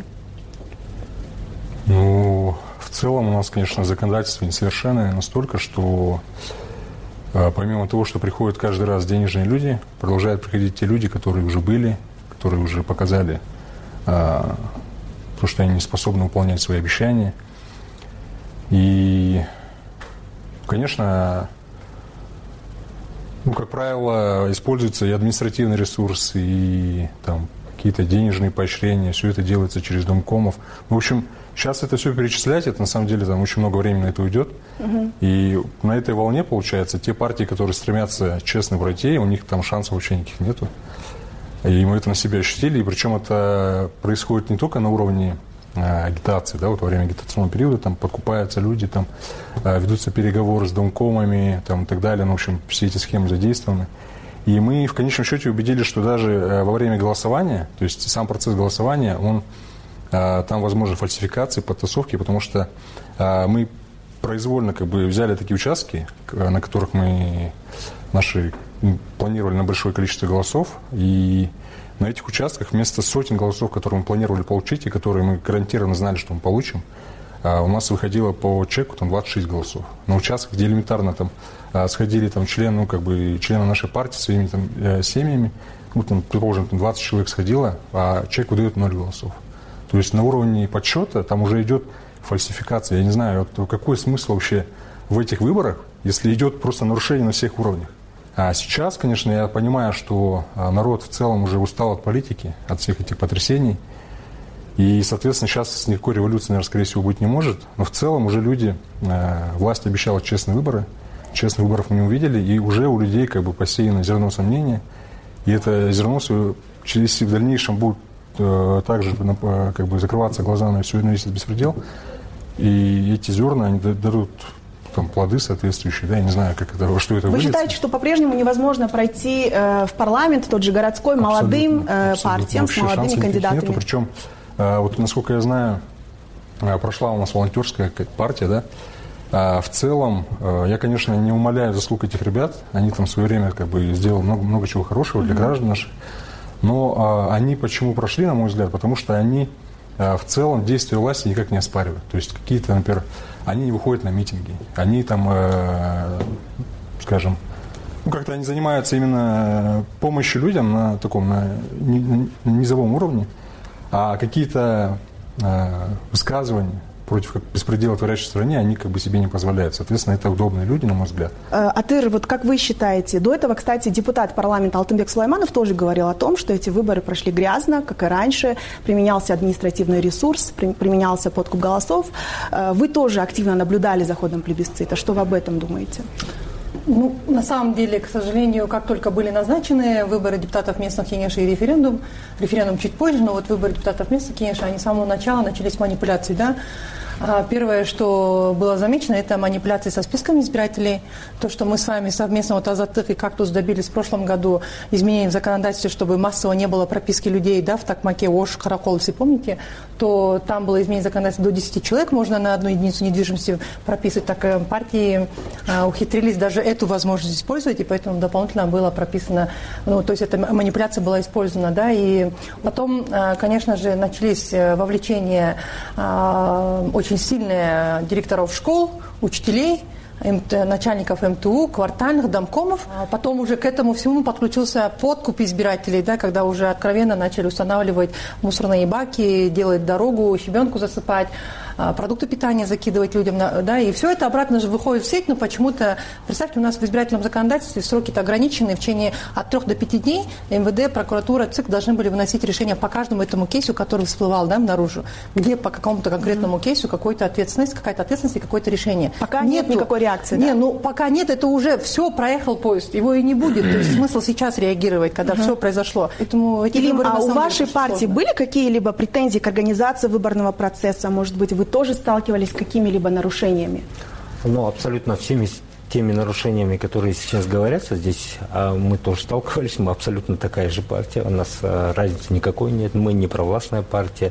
S25: Ну, в целом у нас, конечно, законодательство несовершенное настолько, что... Помимо того, что приходят каждый раз денежные люди, продолжают приходить те люди, которые уже были, которые уже показали а, то, что они не способны выполнять свои обещания. И, конечно, ну, как правило, используется и административный ресурс, и там какие-то денежные поощрения. Все это делается через домкомов. В общем, сейчас это все перечислять, это на самом деле там очень много времени на это уйдет. Uh-huh. И на этой волне, получается, те партии, которые стремятся честно пройти, у них там шансов вообще никаких нету. И мы это на себя ощутили. И причем это происходит не только на уровне агитации, да, вот во время агитационного периода там подкупаются люди, там ведутся переговоры с домкомами, там и так далее, ну, в общем, все эти схемы задействованы. И мы в конечном счете убедились, что даже во время голосования, то есть сам процесс голосования, он, там возможны фальсификации, подтасовки, потому что мы произвольно как бы взяли такие участки, на которых мы наши планировали на большое количество голосов, и на этих участках вместо сотен голосов, которые мы планировали получить и которые мы гарантированно знали, что мы получим, у нас выходило по чеку там двадцать шесть голосов. На участках, где элементарно там сходили там члены, ну, как бы, члены нашей партии своими там семьями, ну, там, предположим, там двадцать человек сходило, а чек выдает ноль голосов. То есть на уровне подсчета там уже идет фальсификация. Я не знаю, вот какой смысл вообще в этих выборах, если идет просто нарушение на всех уровнях. А сейчас, конечно, я понимаю, что народ в целом уже устал от политики, от всех этих потрясений. И, соответственно, сейчас никакой революции, наверное, скорее всего, быть не может. Но в целом уже люди, власть обещала честные выборы. Честных выборов мы не увидели. И уже у людей как бы посеяно зерно сомнения. И это зерно, если в дальнейшем будет также как бы закрываться глаза на все, на весь этот беспредел, и эти зерна, они дадут там плоды соответствующие, да, я не знаю, как это, во что это выльется.
S23: Вы считаете, что по-прежнему невозможно пройти э, в парламент, тот же городской, молодым э, партиям,
S25: вообще
S23: с молодыми кандидатами?
S25: Нету. Причем, э, вот насколько я знаю, э, прошла у нас волонтерская партия, да, а в целом, э, я, конечно, не умаляю заслуг этих ребят, они там в свое время как бы сделали много, много чего хорошего для mm-hmm. граждан наших, но э, они почему прошли, на мой взгляд, потому что они в целом действия власти никак не оспаривают. То есть какие-то, например, они не выходят на митинги, они там, э, скажем, ну как-то они занимаются именно помощью людям на таком, на низовом уровне, а какие-то э, высказывания против беспредела творящей в стране, они как бы себе не позволяют. Соответственно, это удобные люди, на мой взгляд.
S23: Атыр, вот как вы считаете, до этого, кстати, депутат парламента Алтынбек Сулайманов тоже говорил о том, что эти выборы прошли грязно, как и раньше, применялся административный ресурс, применялся подкуп голосов. Вы тоже активно наблюдали за ходом плебисцита. Что вы об этом думаете?
S2: Ну, на самом деле, к сожалению, как только были назначены выборы депутатов местных кенешей и референдум, референдум чуть позже, но вот выборы депутатов местных кенешей, они с самого начала начались манипуляции, да. Первое, что было замечено, это манипуляции со списками избирателей. То, что мы с вами совместно, вот Азаттык и Кактус добились в прошлом году изменений в законодательстве, чтобы массово не было прописки людей, да, в Такмаке, Ош, Каракол, если помните, то там было изменение законодательства до десяти человек, можно на одну единицу недвижимости прописывать. Так партии а, ухитрились даже эту возможность использовать, и поэтому дополнительно было прописано, ну, то есть эта манипуляция была использована, да, и потом, а, конечно же, начались вовлечения а, очень очень сильные директоров школ, учителей, начальников эм тэ у, квартальных, домкомов. Потом уже к этому всему подключился подкуп избирателей, да, когда уже откровенно начали устанавливать мусорные баки, делать дорогу, щебенку засыпать, продукты питания закидывать людям, да, и все это обратно же выходит в сеть, но почему-то, представьте, у нас в избирательном законодательстве сроки-то ограничены, в течение от трех до пяти дней эм вэ дэ, прокуратура, ЦИК должны были выносить решение по каждому этому кейсу, который всплывал, да, наружу, где по какому-то конкретному кейсу какой-то ответственность, какая-то ответственность и какое-то решение.
S23: Пока нет никакой реакции,
S2: не,
S23: да?
S2: ну, пока нет, это уже все, проехал поезд, его и не будет, то есть смысл сейчас реагировать, когда uh-huh. все произошло. Поэтому эти
S23: Илим,
S2: выборы,
S23: а у вашей партии
S2: сложно.
S23: Были какие-либо претензии к организации выборного процесса? Может быть, вы тоже сталкивались с какими-либо нарушениями?
S5: Ну, абсолютно всеми теми нарушениями, которые сейчас говорятся здесь, мы тоже сталкивались, мы абсолютно такая же партия, у нас разницы никакой нет, мы не провластная партия,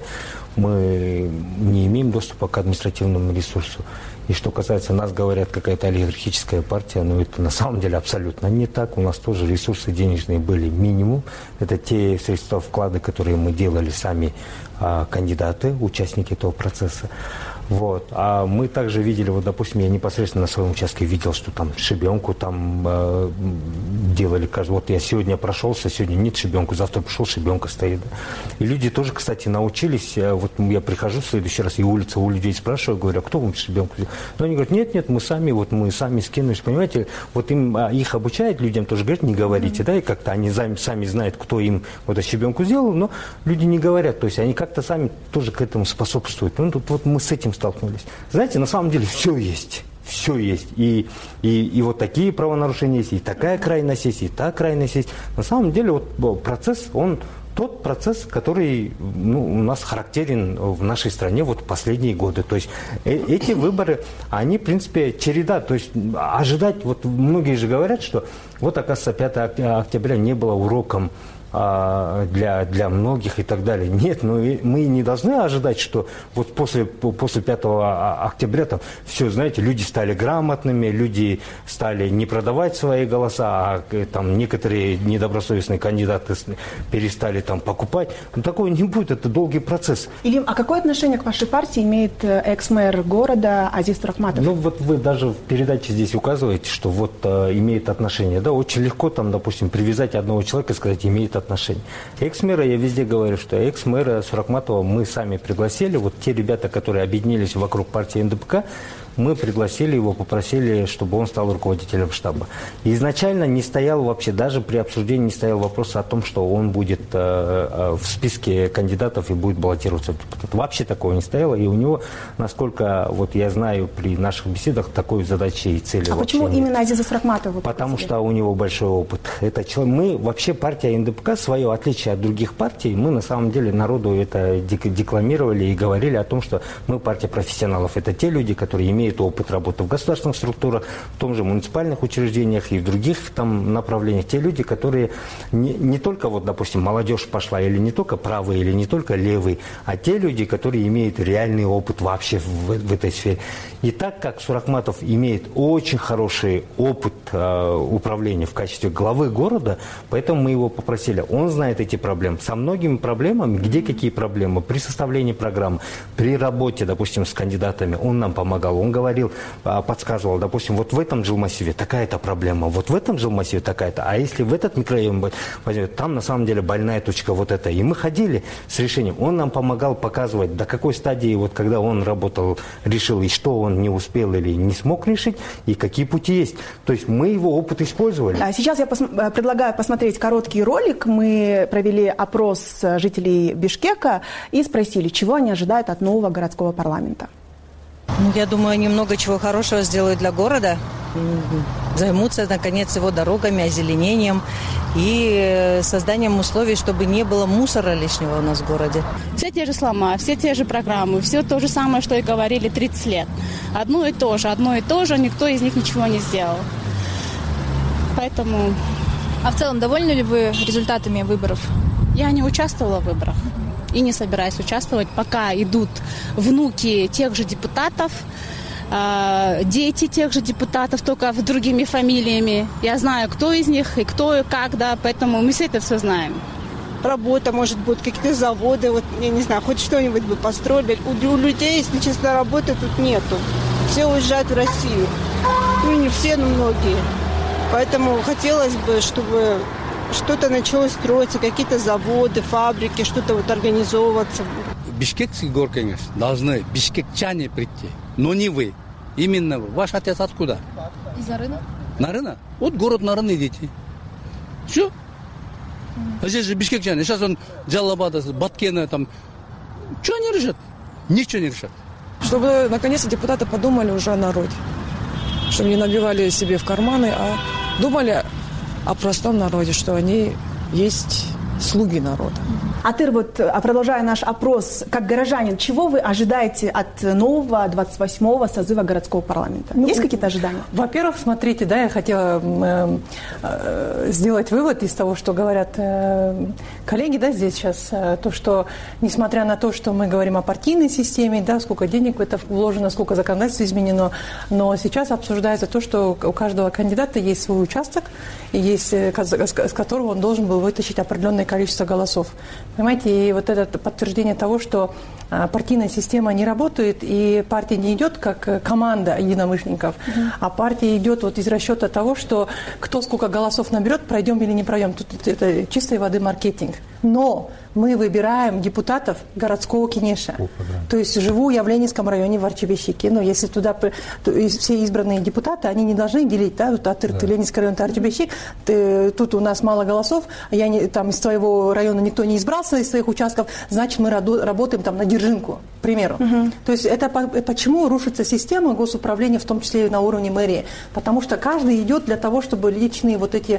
S5: мы не имеем доступа к административному ресурсу. И что касается нас, говорят, какая-то олигархическая партия, но это на самом деле абсолютно не так. У нас тоже ресурсы денежные были минимум. Это те средства вклады, которые мы делали сами а, кандидаты, участники этого процесса. Вот. А мы также видели, вот, допустим, я непосредственно на своем участке видел, что там шибенку там э, делали. Вот я сегодня прошелся, сегодня нет шибенку, завтра пришел, шибенка стоит. И люди тоже, кстати, научились. Вот я прихожу в следующий раз, и улица у людей спрашиваю, говорю, а кто вам шибенку сделал? Но они говорят, нет, нет, мы сами, вот мы сами скинулись, понимаете. Вот им, их обучают людям тоже, говорят, не говорите, mm-hmm. да, и как-то они сами, сами знают, кто им вот эту щебенку сделал, но люди не говорят, то есть они как-то сами тоже к этому способствуют. Ну, тут вот мы с этим столкнулись. Знаете, на самом деле все есть. Все есть. И, и, и вот такие правонарушения есть, и такая крайность есть, и та крайность есть. На самом деле вот процесс, он тот процесс, который ну, у нас характерен в нашей стране вот последние годы. То есть э эти выборы, они, в принципе, череда. То есть ожидать, вот многие же говорят, что вот, оказывается, пятого октября не было уроком для, для многих и так далее. Нет, но мы не должны ожидать, что вот после, после пятого октября там все, знаете, люди стали грамотными, люди стали не продавать свои голоса, а там некоторые недобросовестные кандидаты перестали там покупать. Но такого не будет, это долгий процесс.
S23: Илим, а какое отношение к вашей партии имеет экс-мэр города Азиз Турахматов?
S5: Ну вот вы даже в передаче здесь указываете, что вот а, имеет отношение. Да, очень легко там, допустим, привязать одного человека и сказать, имеет отношение. Экс-мэра, я везде говорю, что экс-мэра Суракматова мы сами пригласили. Вот те ребята, которые объединились вокруг партии эн дэ пэ ка, мы пригласили его, попросили, чтобы он стал руководителем штаба. И изначально не стоял вообще, даже при обсуждении не стоял вопрос о том, что он будет э, э, в списке кандидатов и будет баллотироваться в депутат. Вообще такого не стояло, и у него, насколько вот я знаю при наших беседах, такой задачи и цели.
S23: А почему
S5: нет.
S23: Именно Азиза Суракматова?
S5: Потому что у него большой опыт. Это человек, мы вообще партия эн дэ пэ ка, свое отличие от других партий, мы на самом деле народу это декламировали и говорили о том, что мы партия профессионалов. Это те люди, которые имеют опыт работы в государственных структурах, в том же муниципальных учреждениях и в других там направлениях. Те люди, которые не, не только, вот, допустим, молодежь пошла, или не только правый, или не только левый, а те люди, которые имеют реальный опыт вообще в, в этой сфере. И так как Суракматов имеет очень хороший опыт э, управления в качестве главы города, поэтому мы его попросили. Он знает эти проблемы. Со многими проблемами, где какие проблемы, при составлении программы, при работе, допустим, с кандидатами, он нам помогал. Он говорил, подсказывал, допустим, вот в этом жилмассиве такая-то проблема, вот в этом жилмассиве такая-то, а если в этот микрорайон возьмет, там на самом деле больная точка вот эта. И мы ходили с решением. Он нам помогал показывать, до какой стадии, вот когда он работал, решил, и что он не успел или не смог решить, и какие пути есть. То есть мы его опыт использовали.
S23: Сейчас я пос предлагаю посмотреть короткий ролик. Мы провели опрос жителей Бишкека и спросили, чего они ожидают от нового городского парламента.
S7: Ну, я думаю, они много чего хорошего сделают для города. Займутся, наконец, его дорогами, озеленением и созданием условий, чтобы не было мусора лишнего у нас в городе.
S9: Все те же слова, все те же программы, все то же самое, что и говорили тридцать лет. Одно и то же, одно и то же, никто из них ничего не сделал. Поэтому...
S10: А в целом, довольны ли вы результатами выборов?
S9: Я не участвовала в выборах. И не собираюсь участвовать, пока идут внуки тех же депутатов, э, дети тех же депутатов, только с другими фамилиями. Я знаю, кто из них и кто и как, да, поэтому мы все это все знаем.
S11: Работа, может быть, какие-то заводы, вот, я не знаю, хоть что-нибудь бы построили. У, у людей, если честно, работы тут нету. Все уезжают в Россию. Ну, не все, но многие. Поэтому хотелось бы, чтобы... что-то началось строиться, какие-то заводы, фабрики, что-то вот организовываться.
S12: Бишкекский горкеңеш должны бишкекчане прийти, но не вы. Именно вы. Ваш отец откуда?
S10: Из Нарына.
S12: Нарына? Вот город Нарын идите. Все. А здесь же бишкекчане. Сейчас он Джалабада, Баткена, там. Что они решат? Ничего не решат.
S26: Чтобы, наконец-то, депутаты подумали уже о народе. Чтобы не набивали себе в карманы, а думали о простом народе, что они есть слуги народа.
S23: Атыр, вот, продолжая наш опрос, как горожанин, чего вы ожидаете от нового двадцать восьмого созыва городского парламента? Ну, есть какие-то ожидания?
S2: Во-первых, смотрите, да, я хотела э, э, сделать вывод из того, что говорят э, коллеги, да, здесь сейчас, э, то, что, несмотря на то, что мы говорим о партийной системе, да, сколько денег в это вложено, сколько законодательства изменено, но сейчас обсуждается то, что у каждого кандидата есть свой участок, и есть, с которого он должен был вытащить определенное количество голосов. Понимаете, и вот это подтверждение того, что партийная система не работает, и партия не идет как команда единомышленников, mm-hmm. а партия идет вот из расчета того, что кто сколько голосов наберет, пройдем или не пройдем. Тут это чистой воды маркетинг. Но мы выбираем депутатов городского кенеша. То есть живу я в Ленинском районе в Арчебещике. Но если туда то, все избранные депутаты, они не должны делить, да, вот Атырт, да. Ленинский район, Арчебещик, ты, тут у нас мало голосов, я не, там из твоего района никто не избрался из своих участков, значит мы работаем там на Держинку, к примеру. Угу. То есть это почему рушится система госуправления, в том числе и на уровне мэрии? Потому что каждый идет для того, чтобы личные вот эти,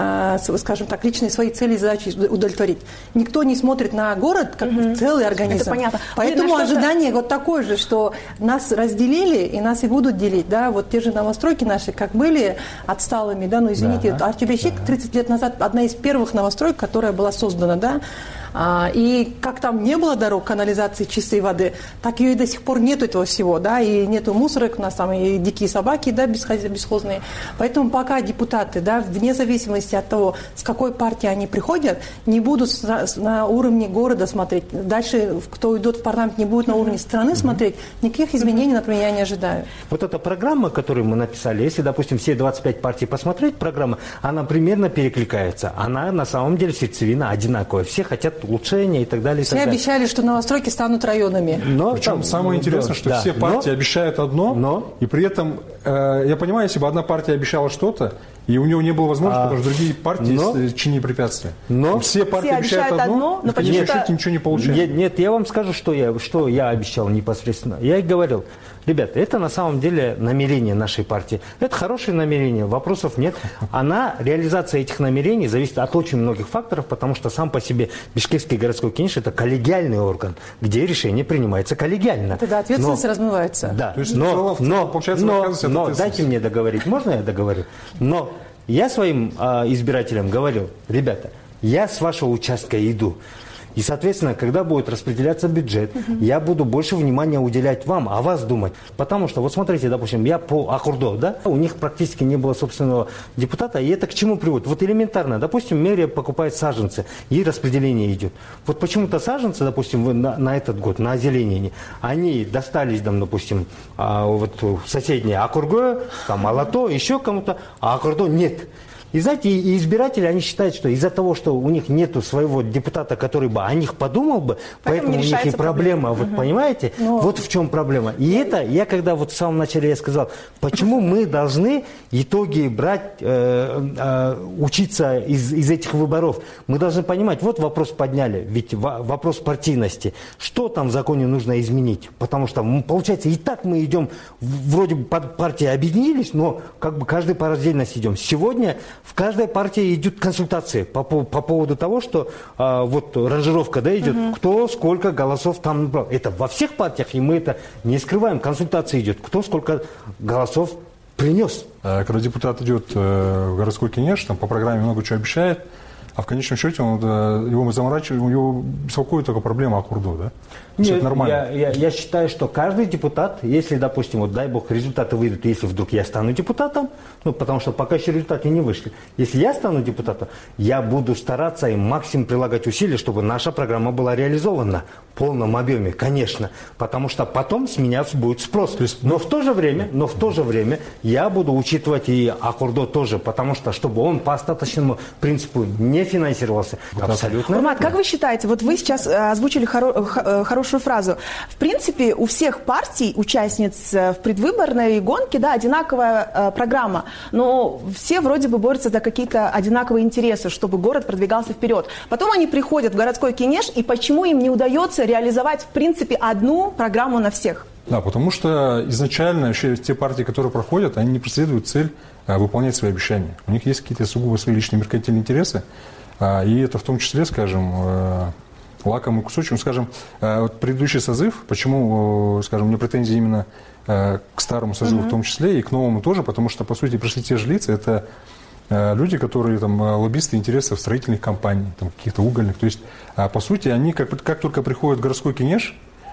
S2: скажем так, личные свои цели и задачи удовлетворить. Никто не смотрит на город как угу. целый организм. Это понятно. Поэтому Блин, ожидание вот такое же, что нас разделили и нас и будут делить. Да? Вот те же новостройки наши, как были отсталыми, да, ну извините, да, Арчебещик да. тридцать лет назад одна из первых новостроек, которая была создана, да, а, и как там не было дорог, канализации, чистой воды, так ее и до сих пор нету этого всего, да, и нету мусорок, у нас там и дикие собаки, да, бесхозные. Поэтому пока депутаты, да, вне зависимости от того, с какой партии они приходят, не будут на, на уровне города смотреть, дальше, кто идет в парламент, не будут на уровне страны смотреть, никаких изменений, например, я не ожидаю.
S5: Вот эта программа, которую мы написали, если, допустим, все двадцать пять партий посмотреть, программа, она примерно перекликается, она на самом деле сердцевина одинаковая, все хотят улучшения и так далее. И
S2: все
S5: так далее.
S2: Обещали, что новостройки станут районами.
S25: Но, Причем там, самое интересное, да, что да, все партии но, обещают одно, но, и при этом, э, я понимаю, если бы одна партия обещала что-то, и у него не было возможности, а, потому что другие партии но, чинили препятствия. Но, все партии все обещают, обещают одно, но почему то ничего не получается.
S5: Нет, нет, я вам скажу, что я, что я обещал непосредственно. Я и говорил, ребята, это на самом деле намерение нашей партии. Это хорошее намерение, вопросов нет. Она, реализация этих намерений зависит от очень многих факторов, потому что сам по себе Бишкекский городской кенеш – это коллегиальный орган, где решение принимается коллегиально.
S2: Тогда ответственность но, размывается.
S5: Да, То есть, но, но, получается, но, но дайте мне договорить. Можно я договорю? Но я своим э, избирателям говорил, ребята, я с вашего участка иду. И, соответственно, когда будет распределяться бюджет, uh-huh. я буду больше внимания уделять вам, о вас думать. Потому что, вот смотрите, допустим, я по Акурдо, да, у них практически не было собственного депутата, и это к чему приводит? Вот элементарно, допустим, мэрия покупает саженцы, ей распределение идет. Вот почему-то саженцы, допустим, на, на этот год, на озеленение, они достались, там, допустим, а, вот соседние Акурго, там, Алато, еще кому-то, а Акурдо нет. И знаете, и избиратели, они считают, что из-за того, что у них нету своего депутата, который бы о них подумал бы, поэтому, поэтому у них и проблема, проблема. Вот угу. понимаете? Но... Вот в чем проблема. И Но... это, я когда вот в самом начале я сказал, почему мы должны итоги брать, э, э, учиться из, из этих выборов. Мы должны понимать, вот вопрос подняли, ведь вопрос партийности. Что там в законе нужно изменить? Потому что, получается, и так мы идем, вроде бы партии объединились, но как бы каждый по раздельности идем. Сегодня в каждой партии идут консультации по, по, по поводу того, что а, вот ранжировка, да, идет, угу. кто сколько голосов там набрал. Это во всех партиях, и мы это не скрываем. Консультация идет, кто сколько голосов принес.
S25: Когда депутат идет в городской кенеш, там по программе много чего обещает, а в конечном счете он, его заморачивает, у него беспокоит только проблема Акурдо, да?
S5: Нет, это нормально. Я, я, я считаю, что каждый депутат, если, допустим, вот дай бог, результаты выйдут, если вдруг я стану депутатом, ну, потому что пока еще результаты не вышли, если я стану депутатом, я буду стараться и максимум прилагать усилия, чтобы наша программа была реализована в полном объеме, конечно, потому что потом с меня будет спрос. То есть, но в то же время, но в то же время я буду учитывать и Акурдо тоже, потому что, чтобы он по остаточному принципу не финансировался. Вот абсолютно.
S23: Урмат, как вы считаете, вот вы сейчас озвучили хоро- х- хорошую фразу. В принципе, у всех партий, участниц в предвыборной гонке, да, одинаковая э, программа, но все вроде бы борются за какие-то одинаковые интересы, чтобы город продвигался вперед. Потом они приходят в городской кенеш, и почему им не удается реализовать, в принципе, одну программу на всех?
S25: Да, потому что изначально вообще те партии, которые проходят, они не преследуют цель а, выполнять свои обещания. У них есть какие-то сугубо свои личные меркантильные интересы, а, и это в том числе, скажем, а, лакомый кусочек. Ну, скажем, а, вот предыдущий созыв, почему, скажем, у меня претензии именно а, к старому созыву uh-huh. в том числе и к новому тоже, потому что, по сути, пришли те же лица, это а, люди, которые там лоббисты интересов строительных компаний, там, каких-то угольных. То есть, а, по сути, они как, как только приходят в городской кенеш,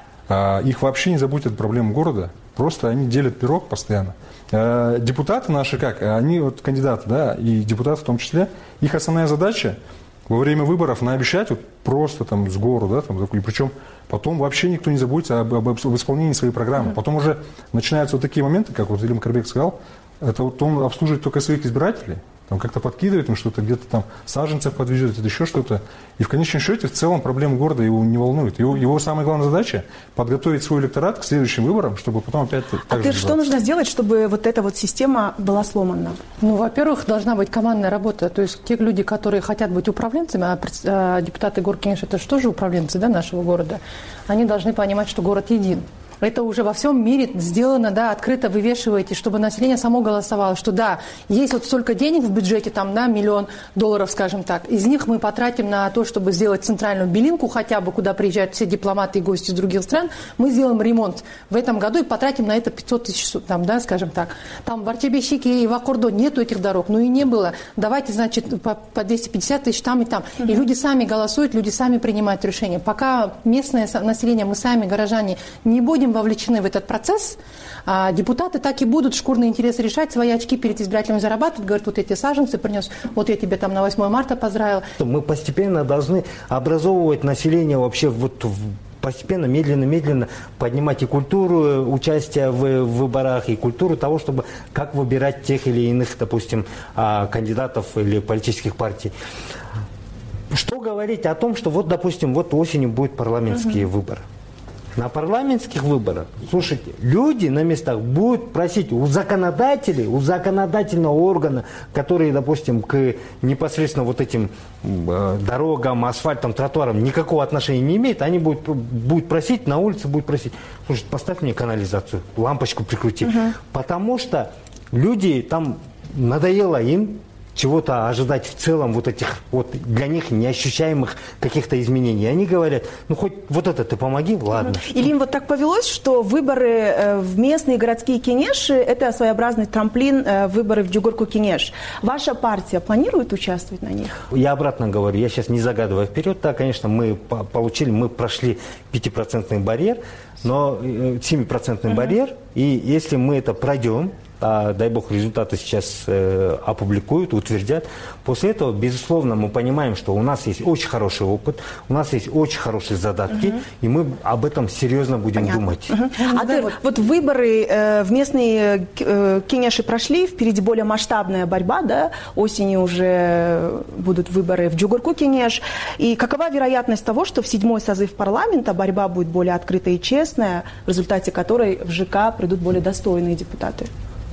S25: их вообще не заботят проблемы города, просто они делят пирог постоянно. Депутаты наши как? Они вот кандидаты, да, и депутаты в том числе, их основная задача во время выборов наобещать вот просто там с гору, да, там, и причем потом вообще никто не заботится об, об, об исполнении своей программы. Потом уже начинаются вот такие моменты, как вот Илим Карбек сказал, это вот он обслуживает только своих избирателей, там как-то подкидывает им что-то, где-то там саженцев подвезет, это еще что-то. И в конечном счете в целом проблемы города его не волнуют. Его, его самая главная задача – подготовить свой электорат к следующим выборам, чтобы потом опять…
S23: А ты что нужно сделать, чтобы вот эта вот система была сломана?
S2: Ну, во-первых, должна быть командная работа. То есть те люди, которые хотят быть управленцами, а, а депутаты Горкинеш – это же тоже управленцы, да, нашего города, они должны понимать, что город един. Это уже во всем мире сделано, да, открыто вывешиваете, чтобы население само голосовало, что да, есть вот столько денег в бюджете, там, да, миллион долларов, скажем так, из них мы потратим на то, чтобы сделать центральную Белинку хотя бы, куда приезжают все дипломаты и гости из других стран, мы сделаем ремонт в этом году и потратим на это пятьсот тысяч, там, да, скажем так. Там в Арчебещике и в Аккордо нету этих дорог, ну и не было. Давайте, значит, по, по двести пятьдесят тысяч там и там. И люди сами голосуют, люди сами принимают решения. Пока местное население, мы сами, горожане, не будем вовлечены в этот процесс, а депутаты так и будут шкурные интересы решать, свои очки перед избирателями зарабатывать, говорят, вот эти саженцы принес, вот я тебе там на восьмое марта поздравил.
S5: Мы постепенно должны образовывать население вообще вот постепенно, медленно-медленно поднимать и культуру участия в, в выборах, и культуру того, чтобы как выбирать тех или иных, допустим, кандидатов или политических партий. Что говорить о том, что вот, допустим, вот осенью будут парламентские угу. выборы. На парламентских выборах, слушайте, люди на местах будут просить у законодателей, у законодательного органа, которые, допустим, к непосредственно вот этим э, дорогам, асфальтам, тротуарам никакого отношения не имеют, они будут, будут просить, на улице будут просить, слушайте, поставь мне канализацию, лампочку прикрути. Угу. Потому что люди там, надоело им чего-то ожидать в целом вот этих вот для них неощущаемых каких-то изменений. Они говорят, ну хоть вот это ты помоги, ладно.
S23: Или им вот так повелось, что выборы в местные городские кенеши – это своеобразный трамплин выборы в Джугурку-Кенеш. Ваша партия планирует участвовать на них?
S5: Я обратно говорю, я сейчас не загадываю вперед. Да, конечно, мы получили, мы прошли пятипроцентный барьер, но семипроцентный uh-huh. барьер, и если мы это пройдем, а, дай бог, результаты сейчас э, опубликуют, утвердят. После этого, безусловно, мы понимаем, что у нас есть очень хороший опыт, у нас есть очень хорошие задатки, угу. и мы об этом серьезно будем Понятно. думать.
S23: Угу. А да, вот, вот выборы э, в местные э, кенеши прошли, впереди более масштабная борьба, да? Осенью уже будут выборы в Джугурку-Кенеш. И какова вероятность того, что в седьмой созыв парламента борьба будет более открытая и честная, в результате которой в ЖК придут более достойные депутаты?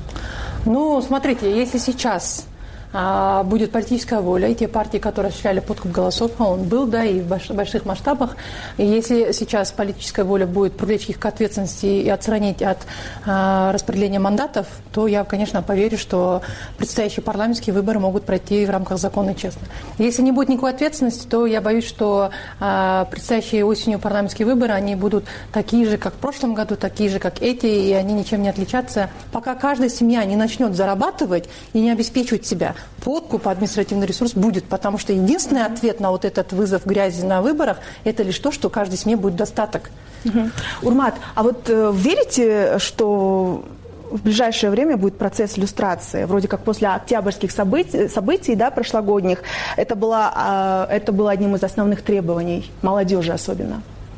S2: Ну, смотрите, если сейчас а, будет политическая воля, и те партии, которые осуществляли подкуп голосов, а он был, да, и в больш, больших масштабах, и если сейчас политическая воля будет привлечь их к ответственности и отстранить от а, распределения мандатов, то я, конечно, поверю, что предстоящие парламентские выборы могут пройти в рамках закона и честно. Если не будет никакой ответственности, то я боюсь, что а, предстоящие осенью парламентские выборы, они будут такие же, как в прошлом году, такие же, как эти, и они ничем не отличатся. Пока каждая семья не начнет зарабатывать и не обеспечивать себя, подкуп, административный ресурс будет, потому что единственный ответ на вот этот вызов грязи на выборах – это лишь то, что каждой семье будет достаток.
S23: Угу. Урмат, а вот э, верите, что в ближайшее время будет процесс люстрации? Вроде как после октябрьских событий, событий да, прошлогодних, это было, э, это было одним из основных требований молодежи особенно.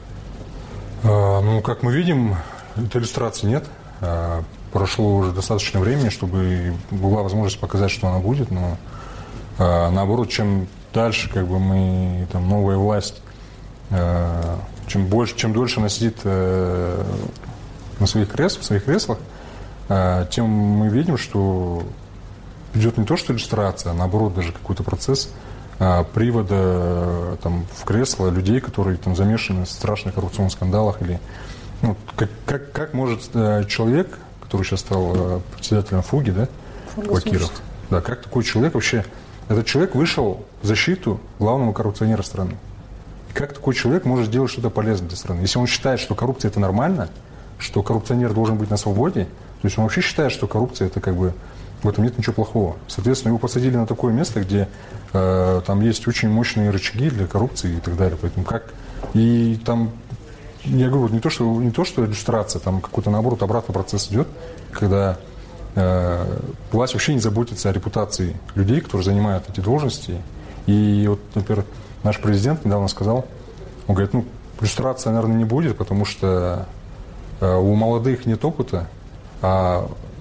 S25: А, ну, как мы видим, этой люстрации нет. А, прошло уже достаточно времени, чтобы была возможность показать, что она будет, но а, наоборот, чем дальше как бы мы, там, новая власть, а, чем больше, чем дольше она сидит а, на своих креслах, в своих креслах, а, тем мы видим, что идет не то, что иллюстрация, а наоборот, даже какой-то процесс а, привода там, в кресло людей, которые там замешаны в страшных коррупционных скандалах. Или, ну, как, как, как может а, человек, который сейчас стал а, председателем ФУГИ, да, Бакиров, да, как такой человек вообще, этот человек вышел в защиту главного коррупционера страны. Как такой человек может сделать что-то полезное для страны? Если он считает, что коррупция это нормально, что коррупционер должен быть на свободе, то есть он вообще считает, что коррупция это как бы в этом нет ничего плохого. Соответственно, его посадили на такое место, где э, там есть очень мощные рычаги для коррупции и так далее. Поэтому как и там я говорю не то, что не то, что иллюстрация, там какой-то наоборот обратный процесс идет, когда э, власть вообще не заботится о репутации людей, которые занимают эти должности. И вот, например, наш президент недавно сказал, он говорит, ну иллюстрация, наверное, не будет, потому что э, у молодых нет опыта, а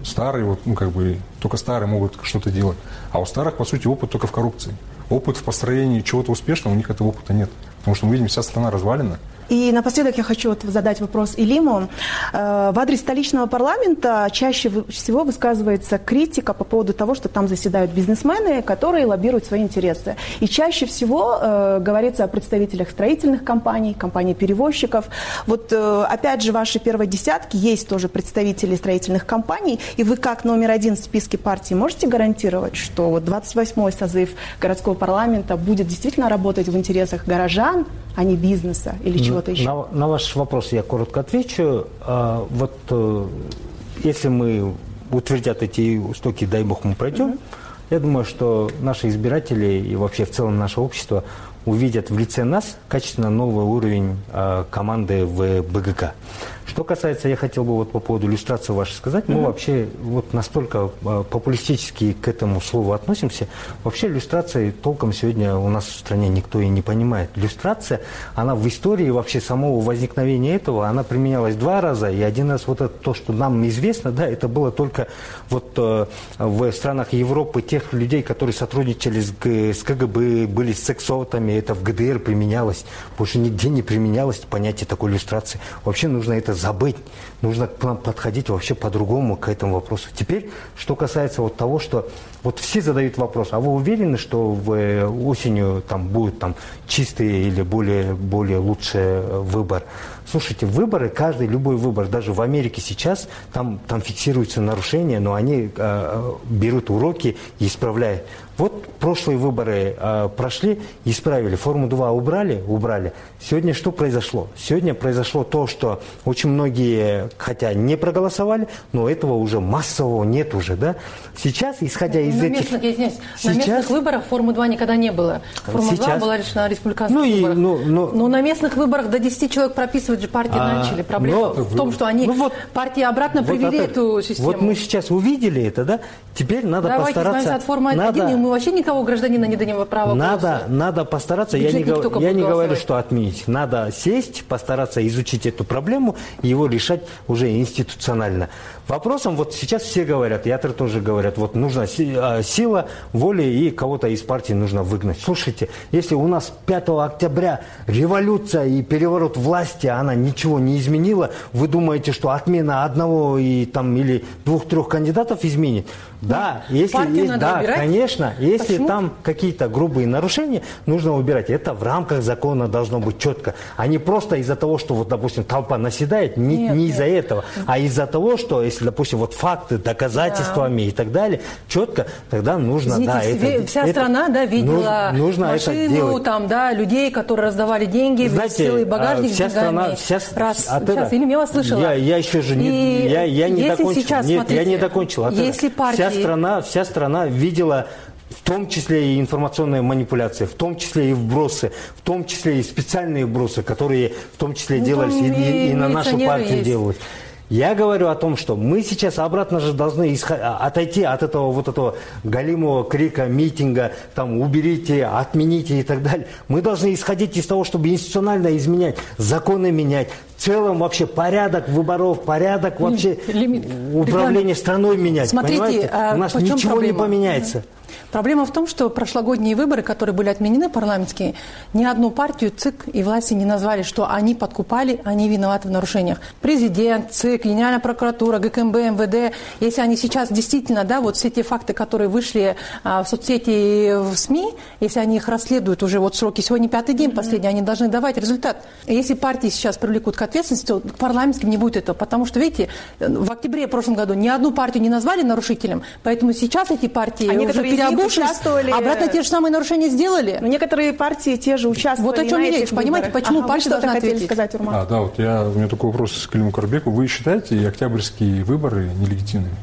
S25: старые, вот, ну, как бы, только старые могут что-то делать. А у старых, по сути, опыт только в коррупции. Опыт в построении чего-то успешного, у них этого опыта нет. Потому что мы видим, вся страна развалена.
S23: И напоследок я хочу вот задать вопрос Илиму. В адрес столичного парламента чаще всего высказывается критика по поводу того, что там заседают бизнесмены, которые лоббируют свои интересы. И чаще всего э, говорится о представителях строительных компаний, компаний-перевозчиков. Вот э, опять же, в вашей первой десятке есть тоже представители строительных компаний. И вы как номер один в списке партии можете гарантировать, что вот двадцать восьмой созыв городского парламента будет действительно работать в интересах горожан, а не бизнеса или чего-то еще?
S5: На, на ваш вопрос я коротко отвечу. А, вот а, если мы утвердят эти устоки, дай бог мы пройдем, mm-hmm. я думаю, что наши избиратели и вообще в целом наше общество увидят в лице нас качественно новый уровень а, команды в БГК. Что касается, я хотел бы вот по поводу иллюстрации вашей сказать, мы mm-hmm. вообще вот настолько а, популистически к этому слову относимся. Вообще иллюстрации толком сегодня у нас в стране никто и не понимает. Иллюстрация, она в истории вообще самого возникновения этого, она применялась два раза, и один раз вот это то, что нам известно, да, это было только вот а, в странах Европы тех людей, которые сотрудничали с, с КГБ, были с сексотами, это в ГДР применялось, больше нигде не применялось понятие такой иллюстрации. Вообще нужно это забыть, нужно к нам подходить вообще по-другому к этому вопросу. Теперь, что касается вот того, что вот все задают вопрос, а вы уверены, что в осенью там будет там чистый или более, более лучший выбор? Слушайте, выборы, каждый, любой выбор, даже в Америке сейчас, там, там фиксируются нарушения, но они э, берут уроки и исправляют. Вот прошлые выборы э, прошли, исправили, форму два убрали, убрали. Сегодня что произошло? Сегодня произошло то, что очень многие, хотя не проголосовали, но этого уже массового нет уже, да? Сейчас, исходя из
S2: на
S5: этих...
S2: Местных, извиняюсь,
S5: сейчас...
S2: На местных выборах формы два никогда не было. Форма
S5: сейчас...
S2: два была лишь на республиканских
S5: ну, и,
S2: выборах.
S5: ну, ну...
S2: Но на местных выборах до десяти человек прописывать же партии а, начали. Проблема но... в том, что они, ну, вот, партии обратно вот привели это... эту систему.
S5: Вот мы сейчас увидели это, да? Теперь надо
S2: Давайте
S5: постараться...
S2: Давайте от формы один, и мы вообще никого гражданина не дадим права
S5: надо,
S2: голоса.
S5: Надо постараться, я не, я не говорю, что отменить. Надо сесть, постараться изучить эту проблему и его решать уже институционально. Вопросом вот сейчас все говорят, ятры тоже говорят, вот нужна сила, воля и кого-то из партии нужно выгнать. Слушайте, если у нас пятого октября революция и переворот власти, она ничего не изменила, вы думаете, что отмена одного и, там, или двух-трех кандидатов изменит? Да, ну, если есть, да, убирать? Конечно, если Почему? Там какие-то грубые нарушения, нужно убирать. Это в рамках закона должно быть четко, а не просто из-за того, что, вот, допустим, толпа наседает, не, нет, не из-за нет. этого, а из-за того, что, если, допустим, вот факты, доказательствами да. и так далее, четко, тогда нужно,
S2: Извините,
S5: да, это,
S2: вся
S5: это,
S2: страна, да, видела
S5: нужно,
S2: машину, там, да, людей, которые раздавали деньги, целый багажник
S5: вся
S2: с деньгами.
S5: Страна, вся,
S2: Раз,
S5: от
S2: сейчас, или я вас слышала.
S5: Я, я еще же не, я, я не закончил.
S2: Сейчас,
S5: Нет,
S2: смотрите,
S5: я не закончил.
S2: Если партии...
S5: Вся страна, вся страна видела в том числе и информационные манипуляции, в том числе и вбросы, в том числе и специальные вбросы, которые в том числе ну, делались и, и, и на нашу партию есть. делались. Я говорю о том, что мы сейчас обратно же должны исход... отойти от этого вот этого галимого крика, митинга, там, уберите, отмените и так далее. Мы должны исходить из того, чтобы институционально изменять, законы менять, в целом вообще порядок выборов, порядок вообще Лимит. управления страной менять.
S2: Смотрите,
S5: понимаете?
S2: А
S5: у нас ничего проблема? не поменяется.
S2: Проблема в том, что прошлогодние выборы, которые были отменены, парламентские, ни одну партию ЦИК и власти не назвали, что они подкупали, они виноваты в нарушениях. Президент, ЦИК, Генеральная прокуратура, ГКМБ, МВД, если они сейчас действительно, да, вот все те факты, которые вышли а, в соцсети и в СМИ, если они их расследуют уже, вот сроки, сегодня пятый день последний, они должны давать результат. Если партии сейчас привлекут к ответственности, то к парламентским не будет этого, потому что, видите, в октябре в прошлом году ни одну партию не назвали нарушителем, поэтому сейчас эти партии
S23: а
S2: уже переобувшись, обратно те же самые нарушения сделали.
S23: Но некоторые партии те же участвовали.
S2: Вот о чем и речь, понимаете, почему ага, партия должна ответить?
S23: Сказать, Урман?
S25: А, да, вот я, у меня такой вопрос к Илиму Карабеку. Вы считаете октябрьские выборы нелегитимными?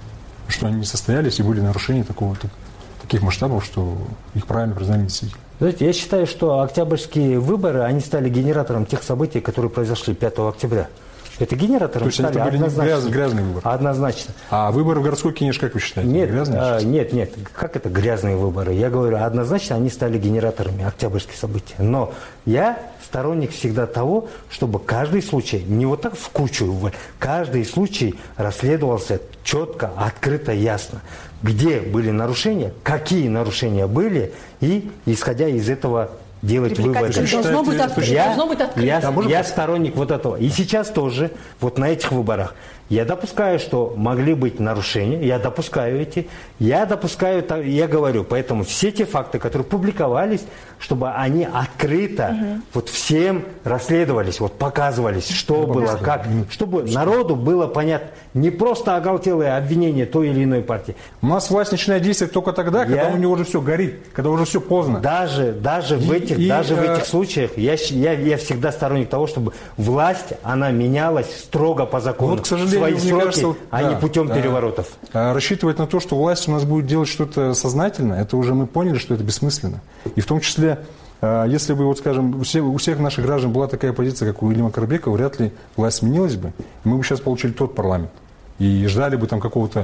S25: Что они не состоялись и были нарушения такого, таких масштабов, что их правильно признали действительно?
S5: Знаете, я считаю, что октябрьские выборы, они стали генератором тех событий, которые произошли пятого октября. Это генератором.
S25: То есть это были гряз, грязные выборы?
S5: Однозначно.
S25: А выборы в городской Кенеш, как вы считаете?
S5: Нет,
S25: грязные?
S5: А, нет, нет. Как это грязные выборы? Я говорю, однозначно они стали генераторами октябрьских событий. Но я сторонник всегда того, чтобы каждый случай, не вот так в кучу, каждый случай расследовался четко, открыто, ясно. Где были нарушения, какие нарушения были, и, исходя из этого, делать выводы.
S2: Должно быть открыто.
S5: Я,
S2: Должно быть открыто.
S5: я, я сторонник вот этого. И сейчас тоже, вот на этих выборах, я допускаю, что могли быть нарушения, я допускаю эти, я допускаю, я говорю, поэтому все те факты, которые публиковались, чтобы они открыто угу. вот всем расследовались, вот показывались, что да, было, как, чтобы народу было понятно, не просто оголтелое обвинение той или иной партии.
S25: У нас власть начинает действовать только тогда, я, когда у него уже все горит, когда уже все поздно.
S5: Даже, даже, и, в, этих, и, даже э... в этих случаях я, я, я всегда сторонник того, чтобы власть, она менялась строго по закону.
S25: Вот, к сожалению,
S5: свои сроки,
S25: кажется,
S5: а
S25: да,
S5: не путем
S25: да.
S5: переворотов.
S25: А рассчитывать на то, что власть у нас будет делать что-то сознательно, это уже мы поняли, что это бессмысленно. И в том числе, если бы, вот, скажем, у всех, у всех наших граждан была такая позиция, как у Илима Карабекова, вряд ли власть сменилась бы, и мы бы сейчас получили тот парламент. И ждали бы там какого-то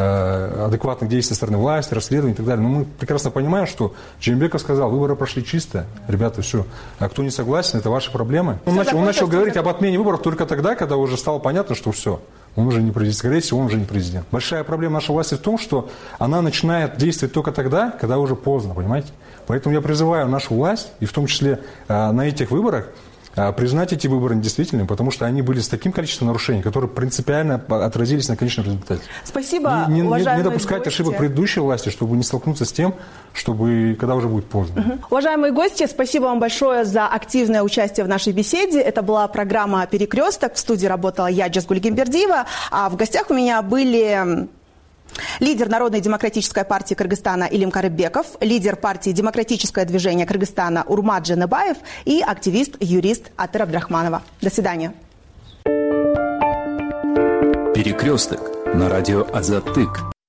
S25: э, адекватных действий со стороны власти, расследований и так далее. Но мы прекрасно понимаем, что Джеймбеков сказал, выборы прошли чисто, ребята, все. А кто не согласен, это ваши проблемы. Он, начал, он начал говорить об отмене выборов только тогда, когда уже стало понятно, что все. Он уже не президент. Скорее всего, он уже не президент. Большая проблема нашей власти в том, что она начинает действовать только тогда, когда уже поздно, понимаете? Поэтому я призываю нашу власть, и в том числе э, на этих выборах, признать эти выборы недействительными, потому что они были с таким количеством нарушений, которые принципиально отразились на конечном результате.
S23: Спасибо,
S25: не, не,
S23: уважаемые
S25: не допускать
S23: гости.
S25: ошибок предыдущей власти, чтобы не столкнуться с тем, чтобы когда уже будет поздно.
S23: Угу. Уважаемые гости, спасибо вам большое за активное участие в нашей беседе. Это была программа «Перекресток». В студии работала я, Джазгуль Гимбердиева, а в гостях у меня были... лидер Народной демократической партии Кыргызстана Илим Карыбеков, лидер партии Демократическое движение Кыргызстана Урмат Джаныбаев и активист-юрист Атыр Абдрахманова. До свидания.
S22: Перекресток на радио Азаттык.